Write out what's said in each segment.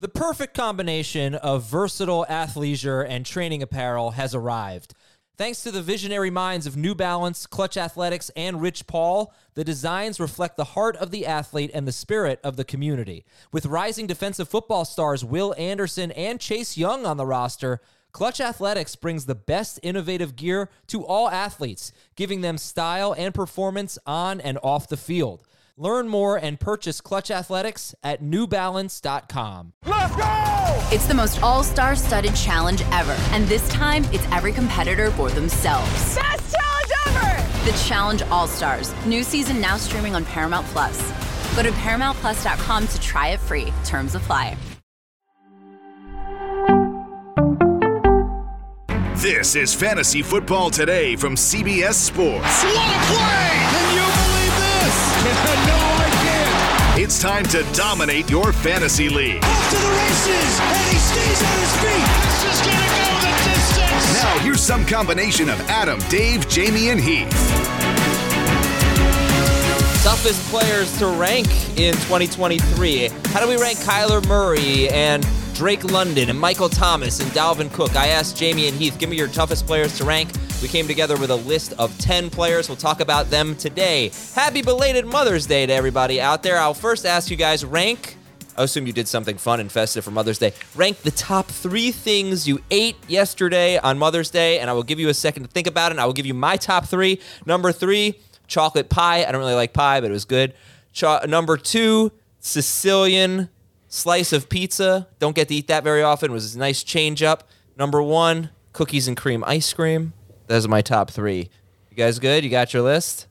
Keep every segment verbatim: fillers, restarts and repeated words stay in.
The perfect combination of versatile athleisure and training apparel has arrived. Thanks to the visionary minds of New Balance, Clutch Athletics, and Rich Paul, the designs reflect the heart of the athlete and the spirit of the community. With rising defensive football stars Will Anderson and Chase Young on the roster, Clutch Athletics brings the best innovative gear to all athletes, giving them style and performance on and off the field. Learn more and purchase Clutch Athletics at new balance dot com. Let's go! It's the most all-star studded challenge ever, and this time it's every competitor for themselves. Best challenge ever! The Challenge All-Stars. New season now streaming on Paramount Plus. Go to paramount plus dot com to try it free. Terms apply. This is Fantasy Football Today from C B S Sports. What a play! Can you believe this? No, I can't. It's time to dominate your fantasy league. Off to the races, and he stays on his feet. This is going to go the distance. Now, here's some combination of Adam, Dave, Jamie, and Heath. Toughest players to rank in twenty twenty-three. How do we rank Kyler Murray and Drake London and Michael Thomas and Dalvin Cook? I asked Jamie and Heath, give me your toughest players to rank. We came together with a list of ten players. We'll talk about them today. Happy belated Mother's Day to everybody out there. I'll first ask you guys, rank, I assume you did something fun and festive for Mother's Day. Rank the top three things you ate yesterday on Mother's Day, and I will give you a second to think about it, and I will give you my top three. Number three, chocolate pie. I don't really like pie, but it was good. Cho- number two, Sicilian slice of pizza. Don't get to eat that very often. It was a nice change up. Number one, cookies and cream ice cream. Those are my top three. You guys good? You got your list?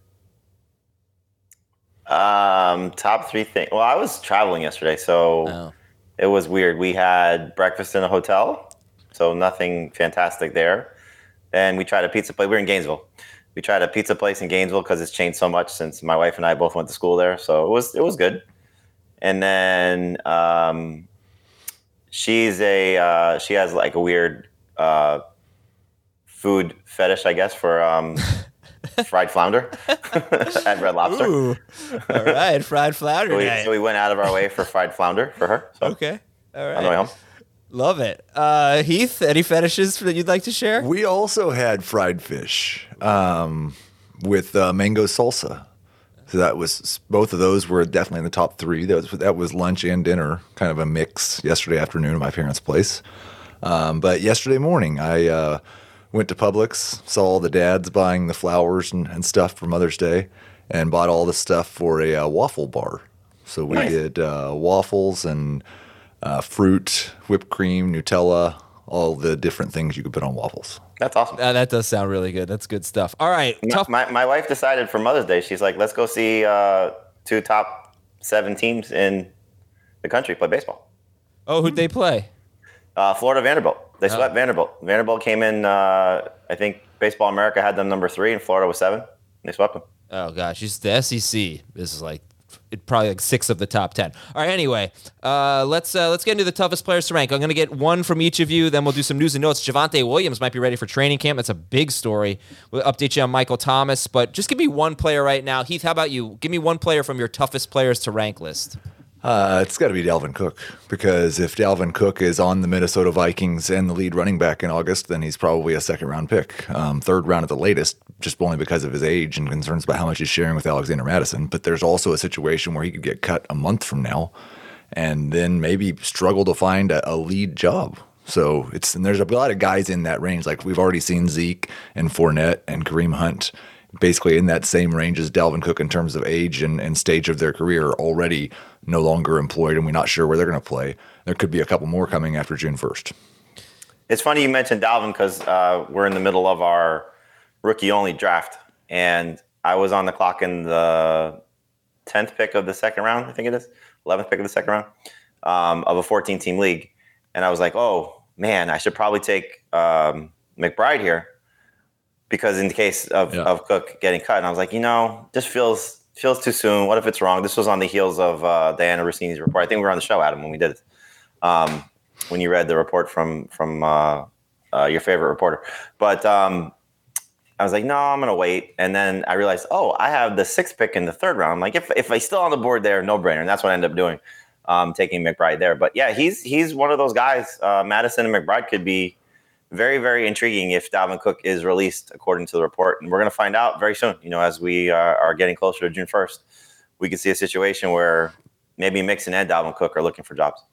Um, top three things. Well, I was traveling yesterday, so Oh. it was weird. We had breakfast in a hotel, so nothing fantastic there. And we tried a pizza place. We were in Gainesville. We tried a pizza place in Gainesville because it's changed so much since my wife and I both went to school there. So it was it was good. And then um, she's a uh, she has like a weird uh, food fetish, I guess, for um, fried flounder at Red Lobster. Ooh. All right, fried flounder So we, night. so we went out of our way for fried flounder for her. So Okay. All right. on the way home. Love it. Uh, Heath, any fetishes that you'd like to share? We also had fried fish um, with uh, mango salsa. So that was both of those were definitely in the top three. That was that was lunch and dinner, kind of a mix yesterday afternoon at my parents' place. Um, but yesterday morning, I uh, went to Publix, saw all the dads buying the flowers and, and stuff for Mother's Day, and bought all the stuff for a uh, waffle bar. So we Nice. did uh, waffles and uh, fruit, whipped cream, Nutella, all the different things you could put on waffles. That's awesome. Uh, that does sound really good. That's good stuff. All right. Tough. My, my wife decided for Mother's Day, she's like, let's go see uh, two top seven teams in the country play baseball. Oh, who'd they play? Uh, Florida Vanderbilt. They swept Vanderbilt. Vanderbilt came in, uh, I think Baseball America had them number three, and Florida was seven. They swept them. Oh, gosh. It's the S E C. This is like it probably like six of the top ten. All right, anyway, uh, let's uh, let's get into the toughest players to rank. I'm going to get one from each of you, then we'll do some news and notes. Javonte Williams might be ready for training camp. That's a big story. We'll update you on Michael Thomas, but just give me one player right now. Heath, how about you? Give me one player from your toughest players to rank list. Uh, it's got to be Dalvin Cook, because if Dalvin Cook is on the Minnesota Vikings and the lead running back in August, then he's probably a second-round pick, um, third round at the latest, just only because of his age and concerns about how much he's sharing with Alexander Madison. But there's also a situation where he could get cut a month from now and then maybe struggle to find a, a lead job. So it's and there's a lot of guys in that range. Like we've already seen Zeke and Fournette and Kareem Hunt basically in that same range as Dalvin Cook in terms of age and, and stage of their career, already no longer employed, and we're not sure where they're going to play. There could be a couple more coming after June first. It's funny you mentioned Dalvin because uh, we're in the middle of our rookie-only draft, and I was on the clock in the tenth pick of the second round, I think it is, eleventh pick of the second round, um, of a fourteen-team league. And I was like, oh, man, I should probably take um, McBride here because in the case of, Yeah. of Cook getting cut. And I was like, you know, just feels feels too soon. What if it's wrong? This was on the heels of uh, Diana Rossini's report. I think we were on the show, Adam, when we did it. Um, when you read the report from from uh, uh, your favorite reporter. But um, I was like, no, I'm going to wait. And then I realized, oh, I have the sixth pick in the third round. I'm like, if, if I still on the board there, no brainer. And that's what I ended up doing. um, taking McBride there. But yeah, he's he's one of those guys. Uh, Madison and McBride could be very, very intriguing if Dalvin Cook is released according to the report. And we're going to find out very soon, you know, as we uh, are getting closer to June first. We can see a situation where maybe Mixon and Dalvin Cook are looking for jobs.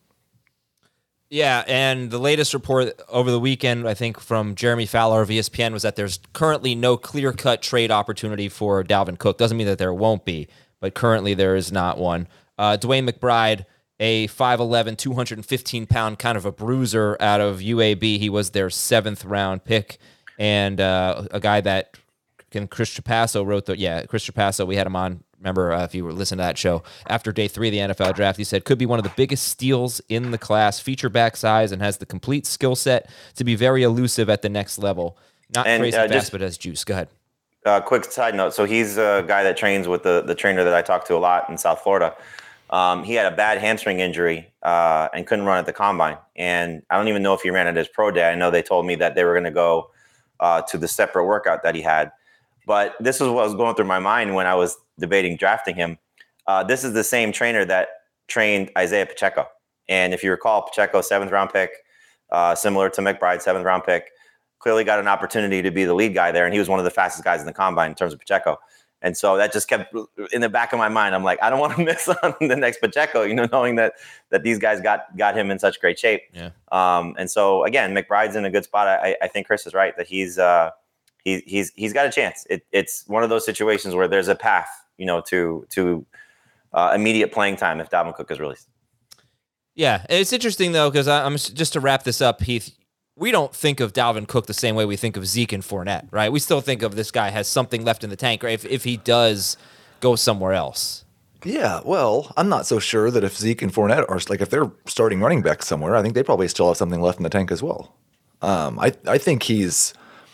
Yeah, and the latest report over the weekend, I think, from Jeremy Fowler of E S P N was that there's currently no clear-cut trade opportunity for Dalvin Cook. Doesn't mean that there won't be, but currently there is not one. Uh, DeWayne McBride, a five eleven, two hundred fifteen pound kind of a bruiser out of U A B. He was their seventh round pick, and uh, a guy that and Chris Trapasso wrote the yeah Chris Trapasso. We had him on. Remember, uh, if you were listening to that show after day three of the N F L draft, he said could be one of the biggest steals in the class, feature back size, and has the complete skill set to be very elusive at the next level. Not and, crazy uh, fast, just, but has juice. Go ahead. Uh, quick side note. So he's a guy that trains with the, the trainer that I talk to a lot in South Florida. Um, he had a bad hamstring injury uh, and couldn't run at the combine. And I don't even know if he ran at his pro day. I know they told me that they were going to go uh, to the separate workout that he had. But this is what was going through my mind when I was debating drafting him. Uh, this is the same trainer that trained Isaiah Pacheco. And if you recall, Pacheco, seventh round pick, uh, similar to McBride, seventh round pick, clearly got an opportunity to be the lead guy there. And he was one of the fastest guys in the combine in terms of Pacheco. And so that just kept in the back of my mind. I'm like, I don't want to miss on the next Pacheco, you know, knowing that that these guys got got him in such great shape. Yeah. Um, and so, again, McBride's in a good spot. I, I think Chris is right that he's uh, he, he's he's got a chance. It, it's one of those situations where there's a path, you know, to to uh, immediate playing time if Dalvin Cook is released. Yeah, it's interesting, though, because I'm just to wrap this up, Heath. We don't think of Dalvin Cook the same way we think of Zeke and Fournette, right? We still think of this guy has something left in the tank, right? If, if he does go somewhere else. Yeah, well, I'm not so sure that if Zeke and Fournette are, like, if they're starting running back somewhere, I think they probably still have something left in the tank as well. Um, I, I think he's,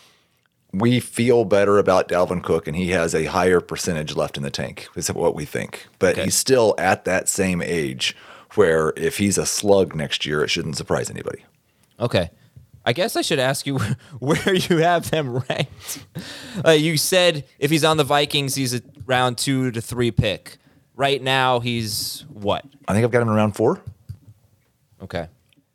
we feel better about Dalvin Cook, and he has a higher percentage left in the tank, is what we think. But Okay. he's still at that same age where if he's a slug next year, it shouldn't surprise anybody. Okay. I guess I should ask you where you have them ranked. Uh, you said if he's on the Vikings, he's a round two to three pick. Right now, he's what? I think I've got him in round four. Okay.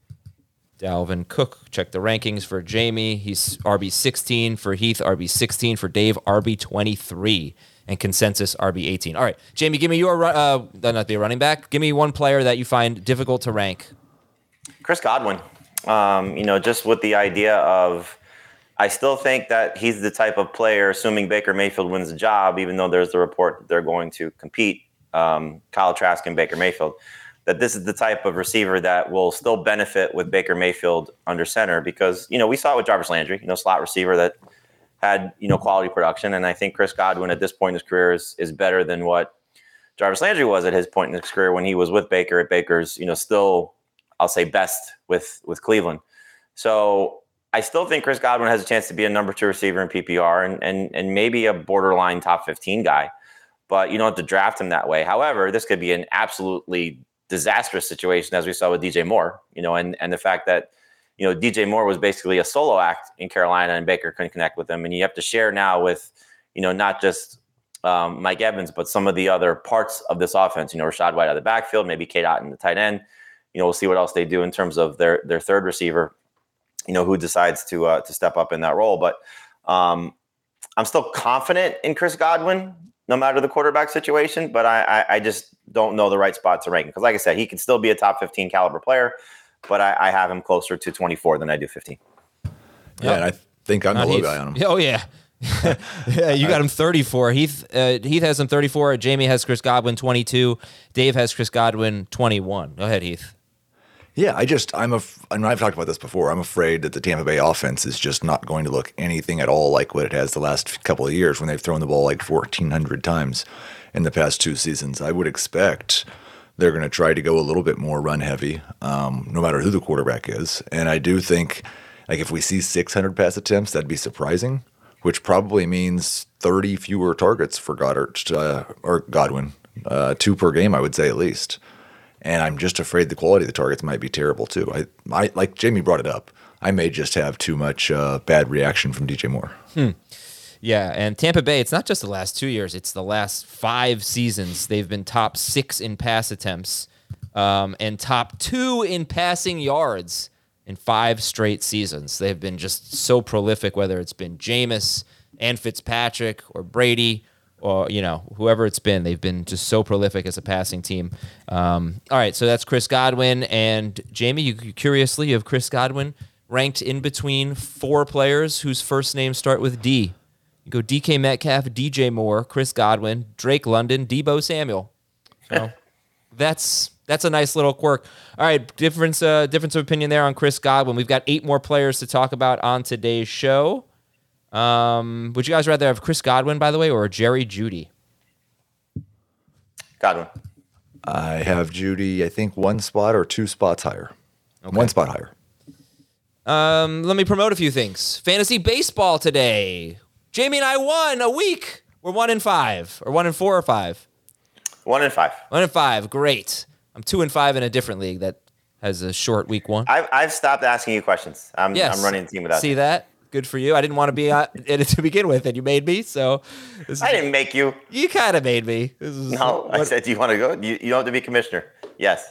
Dalvin Cook, check the rankings for Jamie. He's R B sixteen for Heath, R B sixteen for Dave, R B twenty-three, and consensus R B eighteen. All right, Jamie, give me your, uh, not be a running back. Give me one player that you find difficult to rank. Chris Godwin. Um, you know, just with the idea of, I still think that he's the type of player, assuming Baker Mayfield wins the job, even though there's the report that they're going to compete, um, Kyle Trask and Baker Mayfield, that this is the type of receiver that will still benefit with Baker Mayfield under center because, you know, we saw it with Jarvis Landry, you know, slot receiver that had, you know, quality production. And I think Chris Godwin at this point in his career is, is better than what Jarvis Landry was at his point in his career when he was with Baker at Baker's, you know, still, I'll say best with, with Cleveland. So I still think Chris Godwin has a chance to be a number two receiver in P P R and, and, and maybe a borderline top fifteen guy, but you don't have to draft him that way. However, this could be an absolutely disastrous situation as we saw with D J Moore, you know, and, and the fact that, you know, D J Moore was basically a solo act in Carolina and Baker couldn't connect with him. And you have to share now with, you know, not just um, Mike Evans, but some of the other parts of this offense, you know, Rashad White out of the backfield, maybe K-Dot in the tight end. You know, we'll see what else they do in terms of their their third receiver, you know, who decides to uh, to step up in that role. But um, I'm still confident in Chris Godwin, no matter the quarterback situation. But I, I, I just don't know the right spot to rank him. Because like I said, he can still be a top fifteen caliber player, but I, I have him closer to twenty-four than I do fifteen. Yeah, and I think I'm Not the low Heath. guy on him. Oh, yeah. Yeah, you got him thirty-four. Heath uh, Heath has him thirty-four. Jamie has Chris Godwin twenty-two. Dave has Chris Godwin twenty-one. Go ahead, Heath. Yeah, I just, I'm a, and I've talked about this before, I'm afraid that the Tampa Bay offense is just not going to look anything at all like what it has the last couple of years when they've thrown the ball like fourteen hundred times in the past two seasons. I would expect they're going to try to go a little bit more run heavy, um, no matter who the quarterback is. And I do think, like, if we see six hundred pass attempts, that'd be surprising, which probably means thirty fewer targets for Goddard, uh, or Godwin, uh, two per game, I would say at least. And I'm just afraid the quality of the targets might be terrible too. I, I like Jamie brought it up. I may just have too much uh, bad reaction from D J Moore. Hmm. Yeah, and Tampa Bay, it's not just the last two years, it's the last five seasons. They've been top six in pass attempts um, and top two in passing yards in five straight seasons. They've been just so prolific, whether it's been Jameis and Fitzpatrick or Brady or, you know, whoever it's been. They've been just so prolific as a passing team. Um, all right, so that's Chris Godwin. And Jamie, you curiously, you have Chris Godwin ranked in between four players whose first names start with D. You go D K Metcalf, D J Moore, Chris Godwin, Drake London, Deebo Samuel. So that's that's a nice little quirk. All right, difference uh, difference of opinion there on Chris Godwin. We've got eight more players to talk about on today's show. Um, would you guys rather have Chris Godwin, by the way, or Jerry Jeudy? Godwin. I have Jeudy, I think, one spot or two spots higher. Okay. One spot higher. Um, let me promote a few things. Fantasy baseball today. Jamie and I won a week. We're one in five, or one in four or five. One in five. One in five. Great. I'm two and five in a different league that has a short week one. I've I've stopped asking you questions. I'm yes. I'm running the team without See you. that? Good for you. I didn't want to be uh, in it to begin with, and you made me. So this is, I didn't make you. You kind of made me. This is, no, what, I said, do you want to go? You, you don't have to be commissioner. Yes.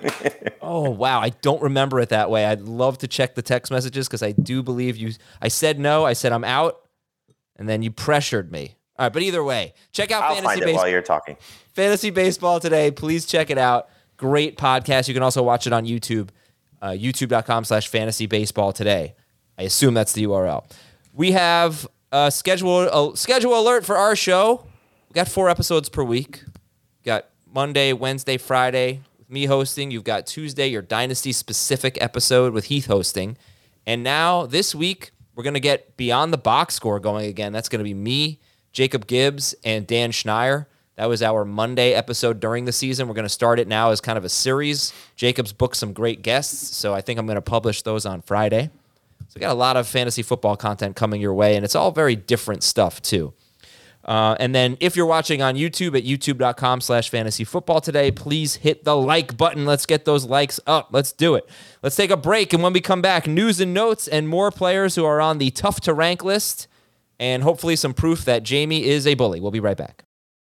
Oh, wow. I don't remember it that way. I'd love to check the text messages because I do believe you. I said no. I said I'm out, and then you pressured me. All right, but either way, check out I'll Fantasy find it Baseball. while you're talking. Fantasy Baseball today. Please check it out. Great podcast. You can also watch it on YouTube, uh, youtube.com slash fantasy baseball today. I assume that's the U R L. We have a schedule, a schedule alert for our show. We got four episodes per week. We got Monday, Wednesday, Friday with me hosting. You've got Tuesday, your Dynasty-specific episode with Heath hosting. And now this week, we're going to get Beyond the Box Score going again. That's going to be me, Jacob Gibbs, and Dan Schneier. That was our Monday episode during the season. We're going to start it now as kind of a series. Jacob's booked some great guests, so I think I'm going to publish those on Friday. So we got a lot of fantasy football content coming your way, and it's all very different stuff, too. Uh, and then if you're watching on YouTube at youtube.com slash fantasy football today, please hit the like button. Let's get those likes up. Let's do it. Let's take a break, and when we come back, news and notes and more players who are on the tough to rank list, and hopefully some proof that Jamie is a bully. We'll be right back.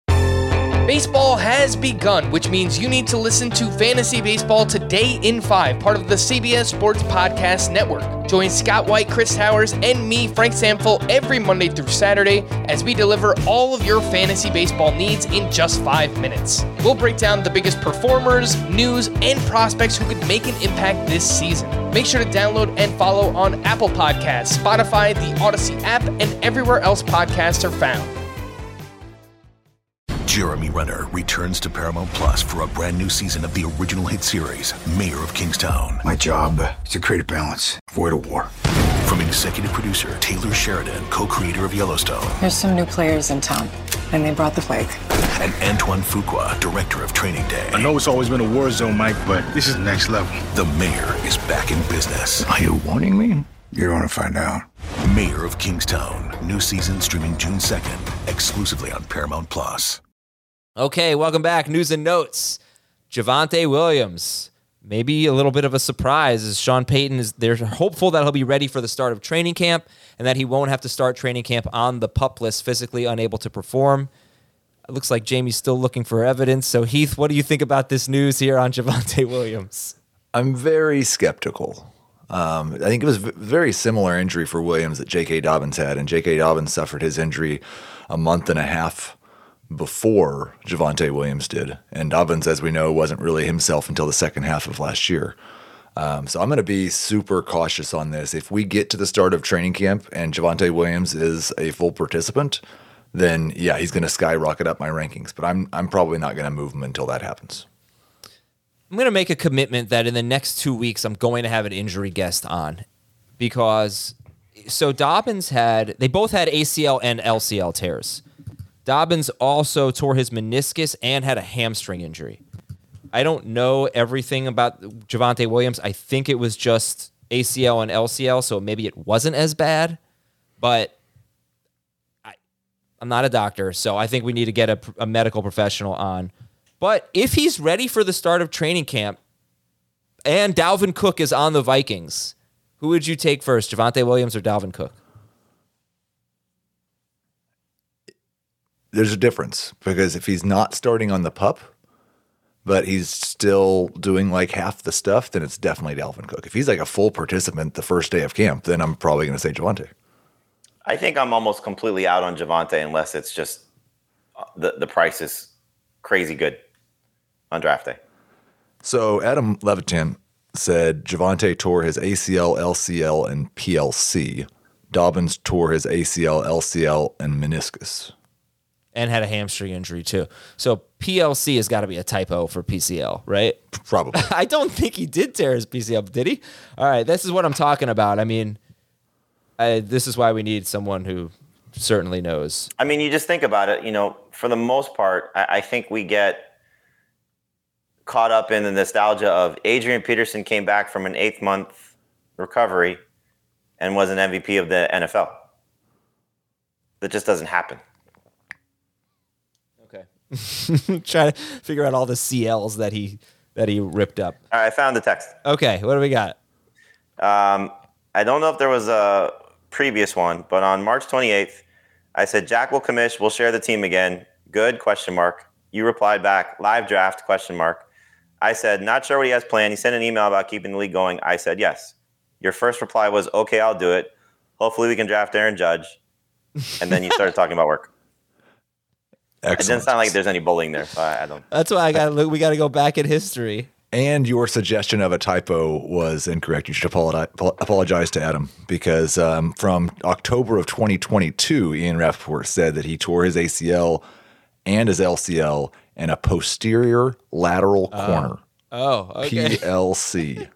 Baseball has begun, which means you need to listen to Fantasy Baseball Today in five, part of the C B S Sports Podcast Network. Join Scott White, Chris Towers, and me, Frank Samfel, every Monday through Saturday as we deliver all of your fantasy baseball needs in just five minutes. We'll break down the biggest performers, news, and prospects who could make an impact this season. Make sure to download and follow on Apple Podcasts, Spotify, the Odyssey app, and everywhere else podcasts are found. Jeremy Renner returns to Paramount Plus for a brand new season of the original hit series, Mayor of Kingstown. My job is to create a balance, avoid a war. From executive producer Taylor Sheridan, co-creator of Yellowstone. There's some new players in town, and they brought the plague. And Antoine Fuqua, director of Training Day. I know it's always been a war zone, Mike, but this is next level. The Mayor is back in business. Are you warning me? You're going to find out. Mayor of Kingstown. New season streaming June second, exclusively on Paramount Plus. Okay, welcome back. News and notes. Javonte Williams. Maybe a little bit of a surprise as Sean Payton is they're hopeful that he'll be ready for the start of training camp and that he won't have to start training camp on the PUP list, physically unable to perform. It looks like Jamie's still looking for evidence. So, Heath, what do you think about this news here on Javonte Williams? I'm very skeptical. Um, I think it was a very similar injury for Williams that J K. Dobbins had, and J K. Dobbins suffered his injury a month and a half before Javonte Williams did. And Dobbins, as we know, wasn't really himself until the second half of last year. Um, so I'm going to be super cautious on this. If we get to the start of training camp and Javonte Williams is a full participant, then yeah, he's going to skyrocket up my rankings. But I'm I'm probably not going to move him until that happens. I'm going to make a commitment that in the next two weeks, I'm going to have an injury guest on because so Dobbins had, they both had A C L and L C L tears. Dobbins also tore his meniscus and had a hamstring injury. I don't know everything about Javonte Williams. I think it was just A C L and L C L, so maybe it wasn't as bad. But I, I'm not a doctor, so I think we need to get a, a medical professional on. But if he's ready for the start of training camp and Dalvin Cook is on the Vikings, who would you take first, Javonte Williams or Dalvin Cook? There's a difference because if he's not starting on the PUP, but he's still doing like half the stuff, then it's definitely Dalvin Cook. If he's like a full participant the first day of camp, then I'm probably going to say Javonte. I think I'm almost completely out on Javonte unless it's just the, the price is crazy good on draft day. So Adam Levitan said Javonte tore his A C L, L C L, and P L C. Dobbins tore his A C L, L C L, and meniscus. And had a hamstring injury, too. So P L C has got to be a typo for P C L, right? Probably. I don't think he did tear his P C L, did he? All right, this is what I'm talking about. I mean, I, this is why we need someone who certainly knows. I mean, you just think about it. You know, for the most part, I, I think we get caught up in the nostalgia of Adrian Peterson came back from an eighth-month recovery and was an M V P of the N F L. That just doesn't happen. Okay. Try to figure out all the C Ls that he that he ripped up. All right, I found the text. Okay, what do we got? Um, I don't know if there was a previous one, but on March twenty-eighth, I said, Jack will commish, we'll share the team again. Good, question mark. You replied back, live draft, question mark. I said, not sure what he has planned. He sent an email about keeping the league going. I said, yes. Your first reply was, okay, I'll do it. Hopefully we can draft Aaron Judge. And then you started talking about work. Excellent. It didn't sound like there's any bullying there, so I, I don't. That's why I got look. We got to go back in history. And your suggestion of a typo was incorrect. You should apologize, apologize to Adam because um, from October of twenty twenty-two, Ian Rappaport said that he tore his A C L and his L C L in a posterior lateral Oh. corner. Oh, okay. P L C.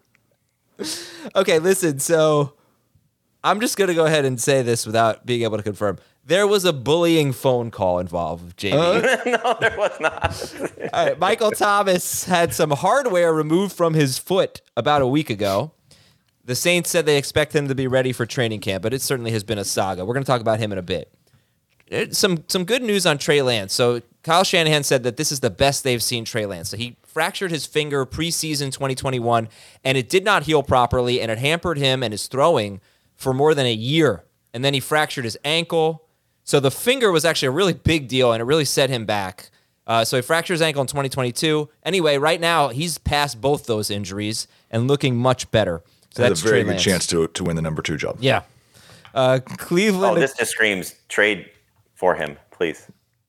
Okay, listen. So I'm just going to go ahead and say this without being able to confirm. There was a bullying phone call involved, Jamie. Uh, no, there was not. All right, Michael Thomas had some hardware removed from his foot about a week ago. The Saints said they expect him to be ready for training camp, but it certainly has been a saga. We're going to talk about him in a bit. Some some good news on Trey Lance. So Kyle Shanahan said that this is the best they've seen Trey Lance. So he fractured his finger preseason twenty twenty-one, and it did not heal properly, and it hampered him and his throwing for more than a year. And then he fractured his ankle. So the finger was actually a really big deal, and it really set him back. Uh, so he fractured his ankle in twenty twenty-two. Anyway, right now, he's past both those injuries and looking much better. So Has that's a very Trey good Lance. chance to to win the number two job. Yeah. Uh, Cleveland. Oh, this just screams trade for him, please.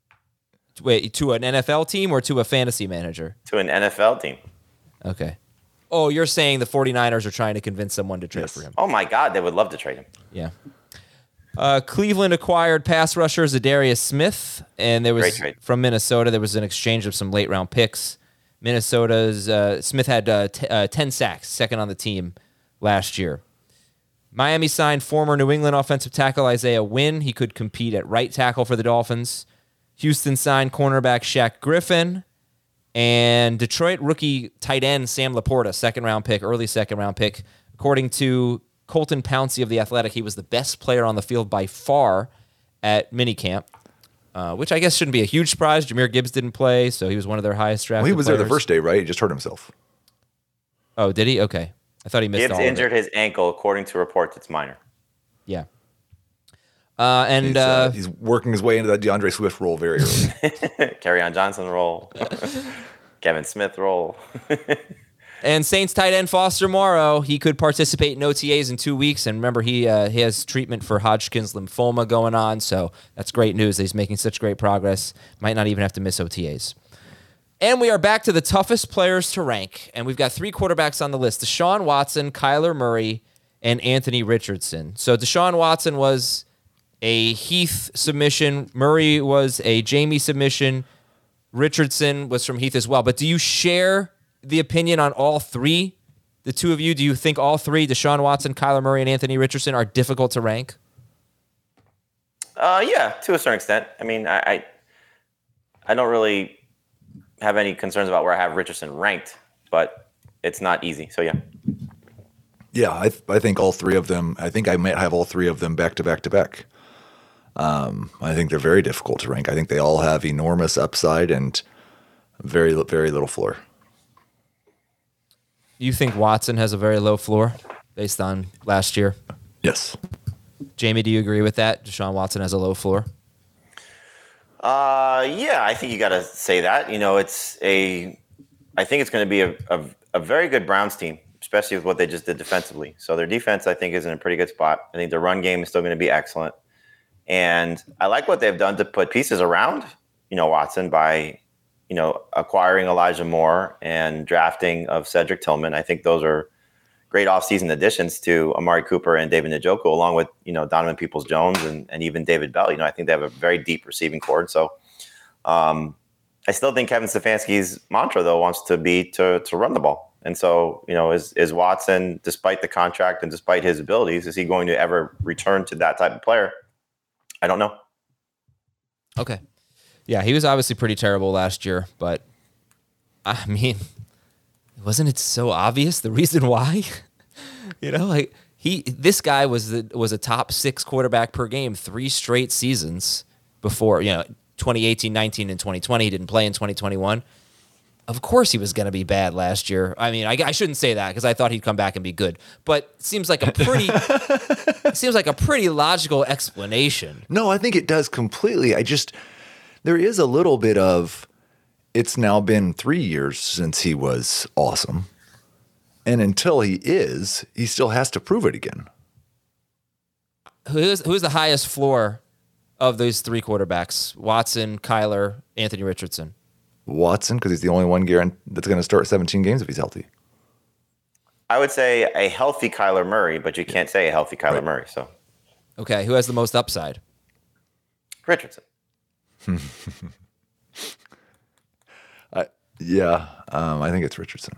Wait, to an N F L team or to a fantasy manager? To an N F L team. Okay. Oh, you're saying the 49ers are trying to convince someone to trade Yes. for him. Oh, my God. They would love to trade him. Yeah. Uh, Cleveland acquired pass rusher Zadarius Smith, and there was Great trade. from Minnesota. There was an exchange of some late round picks. Minnesota's uh, Smith had uh, t- uh, ten sacks, second on the team last year. Miami signed former New England offensive tackle Isaiah Wynn. He could compete at right tackle for the Dolphins. Houston signed cornerback Shaq Griffin. And Detroit rookie tight end Sam Laporta, second round pick, early second round pick. According to Colton Pouncey of The Athletic, he was the best player on the field by far at minicamp, uh, which I guess shouldn't be a huge surprise. Jahmyr Gibbs didn't play, so he was one of their highest drafted Well, he was players. there the first day, right? He just hurt himself. Oh, did he? Okay. I thought he missed Gibbs all of it. injured his ankle. According to reports, it's minor. Yeah. Uh, and He's, uh, uh, he's working his way into that DeAndre Swift role very early. Carry on Johnson role. Kevin Smith role. And Saints tight end Foster Moreau, he could participate in O T As in two weeks. And remember, he uh, he has treatment for Hodgkin's lymphoma going on, so that's great news that he's making such great progress. Might not even have to miss O T As. And we are back to the toughest players to rank, and we've got three quarterbacks on the list: Deshaun Watson, Kyler Murray, and Anthony Richardson. So Deshaun Watson was a Heath submission. Murray was a Jamie submission. Richardson was from Heath as well. But do you share the opinion on all three? The two of you, do you think all three, Deshaun Watson, Kyler Murray, and Anthony Richardson, are difficult to rank? Uh, yeah, to a certain extent. I mean, I, I, I don't really have any concerns about where I have Richardson ranked, but it's not easy. So yeah. Yeah, I I think all three of them. I think I might have all three of them back to back to back. Um, I think they're very difficult to rank. I think they all have enormous upside and very very little floor. You think Watson has a very low floor based on last year? Yes. Jamie, do you agree with that? Deshaun Watson has a low floor? Uh, yeah, I think you got to say that. You know, it's a I think it's going to be a, a, a very good Browns team, especially with what they just did defensively. So their defense, I think, is in a pretty good spot. I think their run game is still going to be excellent. And I like what they've done to put pieces around, you know, Watson by, you know, acquiring Elijah Moore and drafting of Cedric Tillman. I think those are great offseason additions to Amari Cooper and David Njoku, along with, you know, Donovan Peoples-Jones and, and even David Bell. You know, I think they have a very deep receiving core. So um, I still think Kevin Stefanski's mantra, though, wants to be to to run the ball. And so, you know, is is Watson, despite the contract and despite his abilities, is he going to ever return to that type of player? I don't know. Okay. Yeah, he was obviously pretty terrible last year, but I mean, wasn't it so obvious the reason why? You know, like he, this guy was the, was a top six quarterback per game three straight seasons before, you know, twenty eighteen, nineteen, and twenty twenty. He didn't play in twenty twenty-one. Of course he was going to be bad last year. I mean, I, I shouldn't say that because I thought he'd come back and be good, but it seems like a pretty seems like a pretty logical explanation. No, I think it does completely. I just there is a little bit of it's now been three years since he was awesome, and until he is, he still has to prove it again. Who's who's the highest floor of those three quarterbacks? Watson, Kyler, Anthony Richardson. Watson, because he's the only one guaranteed that's going to start seventeen games if he's healthy. I would say a healthy Kyler Murray, but you can't say a healthy Kyler right. Murray. So, okay, who has the most upside? Richardson. I, yeah, um, I think it's Richardson.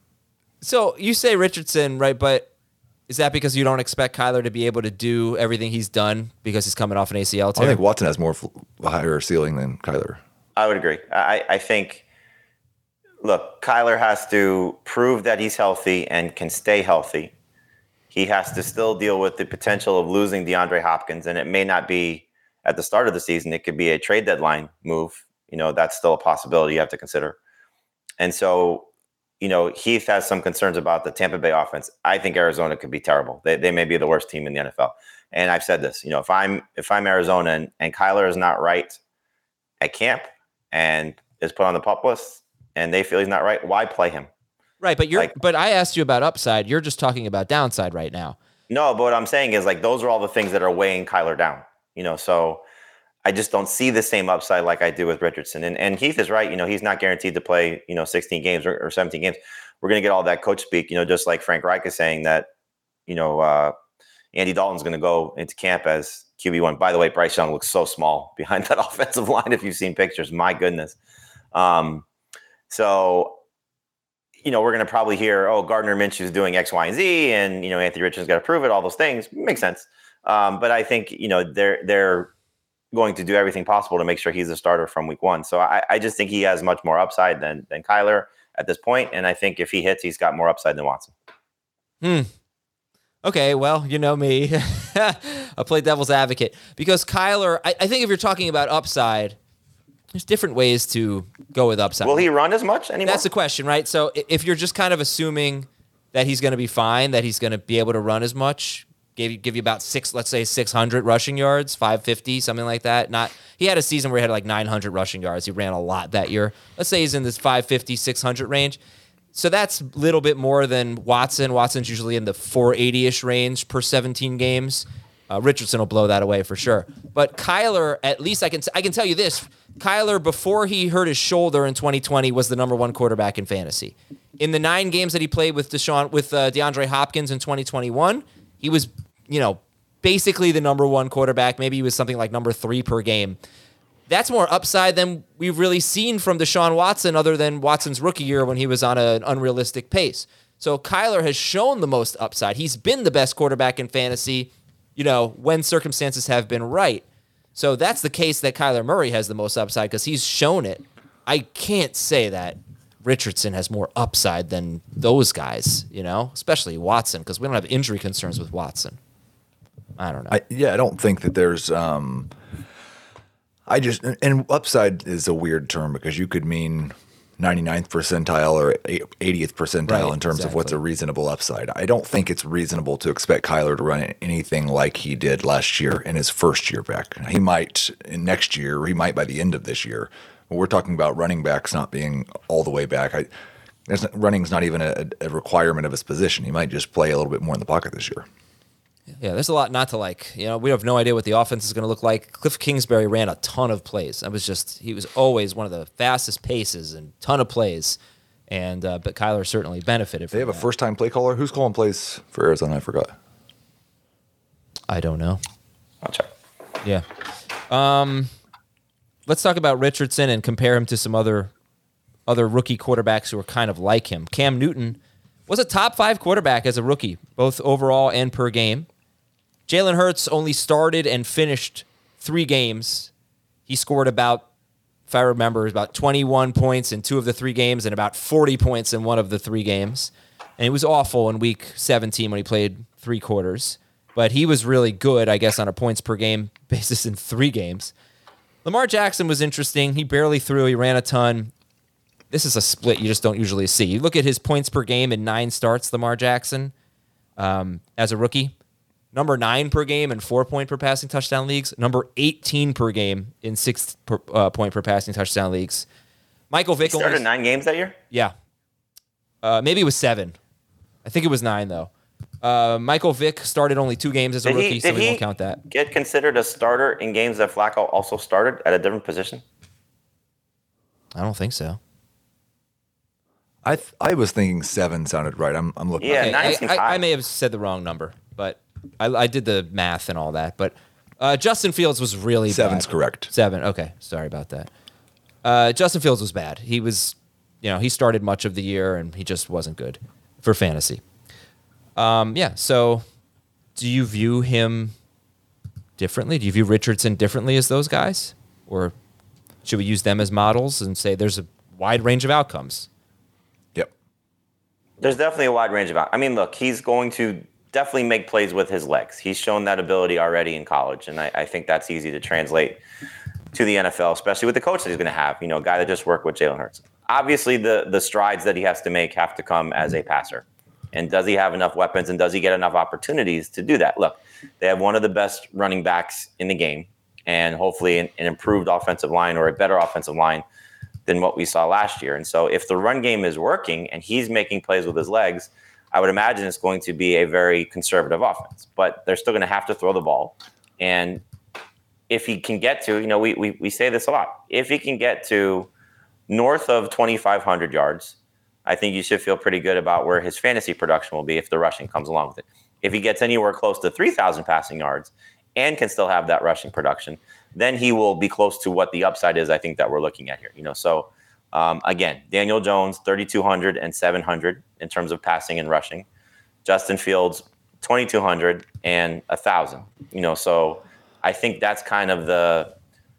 So you say Richardson, right? But is that because you don't expect Kyler to be able to do everything he's done because he's coming off an A C L tear? I think Watson has more higher ceiling than Kyler. I would agree. I, I think, look, Kyler has to prove that he's healthy and can stay healthy. He has to still deal with the potential of losing DeAndre Hopkins, and it may not be at the start of the season. It could be a trade deadline move. You know, that's still a possibility you have to consider. And so, you know, Heath has some concerns about the Tampa Bay offense. I think Arizona could be terrible. They they may be the worst team in the N F L. And I've said this, you know, if I'm if I'm Arizona and, and Kyler is not right at camp, and is put on the pup list, and they feel he's not right, why play him? Right, but you're like, but I asked you about upside. You're just talking about downside right now. No, but what I'm saying is like those are all the things that are weighing Kyler down. You know, so I just don't see the same upside like I do with Richardson. And and Heath is right. You know, he's not guaranteed to play, you know, sixteen games or, or seventeen games. We're going to get all that coach speak. You know, just like Frank Reich is saying that, you know, uh, Andy Dalton's going to go into camp as Q B one. By the way, Bryce Young looks so small behind that offensive line. If you've seen pictures, my goodness. Um, so, you know, we're going to probably hear, oh, Gardner Minshew's doing X, Y, and Z, and, you know, Anthony Richardson's got to prove it, all those things. Makes sense. Um, but I think, you know, they're they're going to do everything possible to make sure he's a starter from week one. So I, I just think he has much more upside than than Kyler at this point. And I think if he hits, he's got more upside than Watson. Hmm. Okay, well, you know me. I play devil's advocate. Because Kyler, I, I think if you're talking about upside, there's different ways to go with upside. Will he run as much anymore? That's the question, right? So if you're just kind of assuming that he's going to be fine, that he's going to be able to run as much, give you, give you about six, let's say six hundred rushing yards, five fifty, something like that. Not he had a season where he had like nine hundred rushing yards. He ran a lot that year. Let's say he's in this five fifty, six hundred range. So that's a little bit more than Watson. Watson's usually in the four eighty-ish range per seventeen games. Uh, Richardson will blow that away for sure. But Kyler, at least I can I can tell you this. Kyler, before he hurt his shoulder in twenty twenty, was the number one quarterback in fantasy. In the nine games that he played with Deshaun, with uh, DeAndre Hopkins in twenty twenty-one, he was, you know, basically the number one quarterback. Maybe he was something like number three per game. That's more upside than we've really seen from Deshaun Watson, other than Watson's rookie year when he was on an unrealistic pace. So Kyler has shown the most upside. He's been the best quarterback in fantasy, you know, when circumstances have been right. So that's the case that Kyler Murray has the most upside because he's shown it. I can't say that Richardson has more upside than those guys, you know, especially Watson, because we don't have injury concerns with Watson. I don't know. I, yeah, I don't think that there's um, – I just – and upside is a weird term because you could mean ninety-ninth percentile or eightieth percentile right, in terms exactly. of what's a reasonable upside. I don't think it's reasonable to expect Kyler to run anything like he did last year in his first year back. He might in next year, or he might by the end of this year. But we're talking about running backs not being all the way back. I, There's not, running's not even a, a requirement of his position. He might just play a little bit more in the pocket this year. Yeah, there's a lot not to like. You know, we have no idea what the offense is going to look like. Cliff Kingsbury ran a ton of plays. I was just he was always one of the fastest paces and ton of plays. And uh, but Kyler certainly benefited from They have that. a first-time play caller. Who's calling plays for Arizona? I forgot. I don't know. I'll check. Yeah. Um, let's talk about Richardson and compare him to some other other rookie quarterbacks who are kind of like him. Cam Newton was a top five quarterback as a rookie, both overall and per game. Jalen Hurts only started and finished three games. He scored about, if I remember, about twenty-one points in two of the three games and about forty points in one of the three games. And it was awful in week seventeen when he played three quarters. But he was really good, I guess, on a points per game basis in three games. Lamar Jackson was interesting. He barely threw. He ran a ton. This is a split you just don't usually see. You look at his points per game in nine starts, Lamar Jackson, um, as a rookie. Number nine per game in four-point per passing touchdown leagues. Number eighteen per game in six-point per, uh, point per passing touchdown leagues. Michael Vick He started only, nine games that year? Yeah. Uh, maybe it was seven. I think it was nine, though. Uh, Michael Vick started only two games as a Did rookie, he, so did we he won't count that. get considered a starter in games that Flacco also started at a different position? I don't think so. I th- I was thinking seven sounded right. I'm I'm looking. Yeah, Okay, nine I, seems I, high. I may have said the wrong number, but I, I did the math and all that. But uh, Justin Fields was really Seven's bad. correct. Seven. Okay, sorry about that. Uh, Justin Fields was bad. He was, you know, he started much of the year and he just wasn't good for fantasy. Um, yeah. So, do you view him differently? Do you view Richardson differently as those guys, or should we use them as models and say there's a wide range of outcomes? Yep. There's definitely a wide range of out. I mean, look, he's going to definitely make plays with his legs. He's shown that ability already in college, and I, I think that's easy to translate to the N F L, especially with the coach that he's going to have. You know, a guy that just worked with Jalen Hurts. Obviously, the the strides that he has to make have to come as a passer. And does he have enough weapons, and does he get enough opportunities to do that? Look, they have one of the best running backs in the game, and hopefully an, an improved offensive line or a better offensive line than what we saw last year. And so if the run game is working and he's making plays with his legs, I would imagine it's going to be a very conservative offense. But they're still going to have to throw the ball. And if he can get to, you know, we we, we say this a lot, if he can get to north of twenty-five hundred yards, I think you should feel pretty good about where his fantasy production will be if the rushing comes along with it. If he gets anywhere close to three thousand passing yards and can still have that rushing production, then he will be close to what the upside is, I think, that we're looking at here. You know, so um, again, Daniel Jones, thirty-two hundred and seven hundred in terms of passing and rushing. Justin Fields, twenty-two hundred and one thousand. You know, so I think that's kind of the,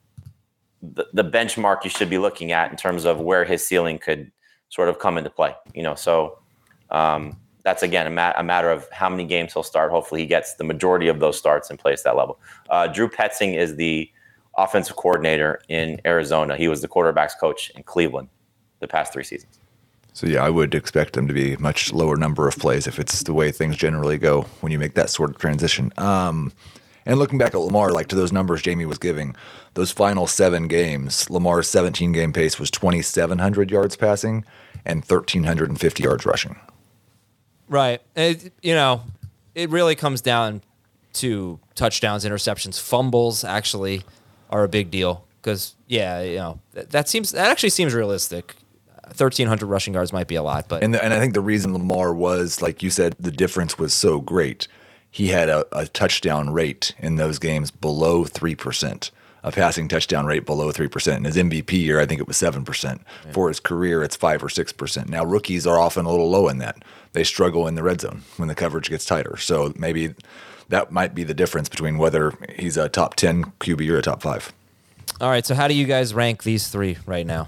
the the benchmark you should be looking at in terms of where his ceiling could sort of come into play. You know, so um, that's, again, a, ma- a matter of how many games he'll start. Hopefully he gets the majority of those starts and plays that level. Uh, Drew Petzing is the offensive coordinator in Arizona. He was the quarterback's coach in Cleveland the past three seasons. So, yeah, I would expect them to be much lower number of plays if it's the way things generally go when you make that sort of transition. Um, and looking back at Lamar, like to those numbers Jamie was giving, those final seven games, Lamar's seventeen-game pace was twenty-seven hundred yards passing and one thousand three hundred fifty yards rushing. Right. It, you know, it really comes down to touchdowns, interceptions, fumbles. Actually, are a big deal because, yeah, you know, that, that seems that actually seems realistic. thirteen hundred rushing yards might be a lot, but and the, and I think the reason Lamar was, like you said, the difference was so great. He had a, a touchdown rate in those games below three percent. A passing touchdown rate below three percent. In his M V P year, I think it was seven percent. Yeah. For his career, it's five or six percent. Now, rookies are often a little low in that. They struggle in the red zone when the coverage gets tighter. So maybe that might be the difference between whether he's a top ten Q B or a top five. All right, so how do you guys rank these three right now?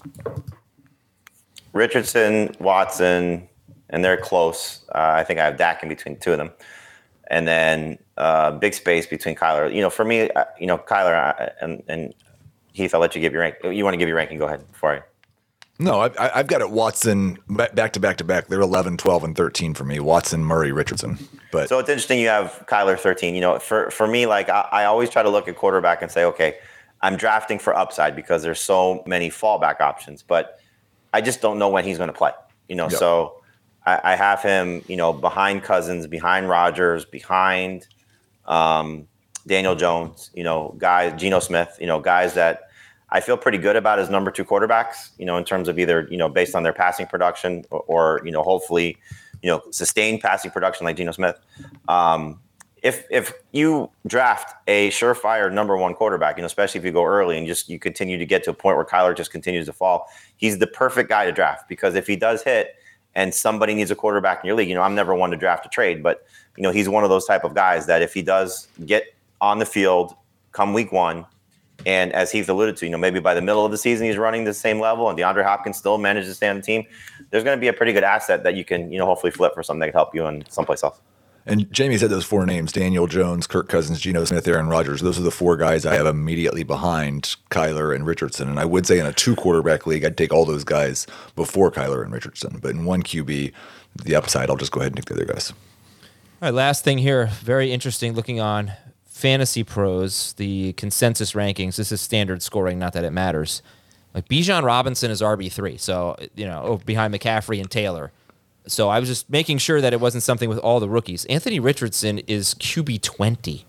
Richardson, Watson, and they're close. Uh, I think I have Dak in between two of them. And then uh, big space between Kyler. You know, for me, uh, you know, Kyler uh, and, and Heath, I'll let you give your rank. You want to give your ranking? Go ahead before I. No, I, I've got it Watson back to back to back. They're eleven, twelve, and thirteen for me. Watson, Murray, Richardson. But so it's interesting you have Kyler thirteen. You know, for, for me, like I, I always try to look at quarterback and say, okay, I'm drafting for upside because there's so many fallback options, but I just don't know when he's going to play. You know, Yep. so I, I have him, you know, behind Cousins, behind Rodgers, behind um, Daniel Jones, you know, guys, Geno Smith, you know, guys that I feel pretty good about as number two quarterbacks, you know, in terms of either, you know, based on their passing production or, or you know, hopefully, you know, sustained passing production like Geno Smith. Um, if if you draft a surefire number one quarterback, you know, especially if you go early and just you continue to get to a point where Kyler just continues to fall, he's the perfect guy to draft, because if he does hit and somebody needs a quarterback in your league, you know, I'm never one to draft a trade, but, you know, he's one of those type of guys that if he does get on the field come week one, and as Heath alluded to, you know, maybe by the middle of the season, he's running the same level and DeAndre Hopkins still manages to stay on the team, there's going to be a pretty good asset that you can, you know, hopefully flip for something that could help you in someplace else. And Jamie said those four names: Daniel Jones, Kirk Cousins, Geno Smith, Aaron Rodgers. Those are the four guys I have immediately behind Kyler and Richardson. And I would say in a two-quarterback league, I'd take all those guys before Kyler and Richardson. But in one Q B, the upside, I'll just go ahead and take the other guys. All right, last thing here. Very interesting looking on Fantasy Pros, the consensus rankings. This is standard scoring, not that it matters. Like Bijan Robinson is R B three, so, you know, behind McCaffrey and Taylor. So I was just making sure that it wasn't something with all the rookies. Anthony Richardson is Q B twenty.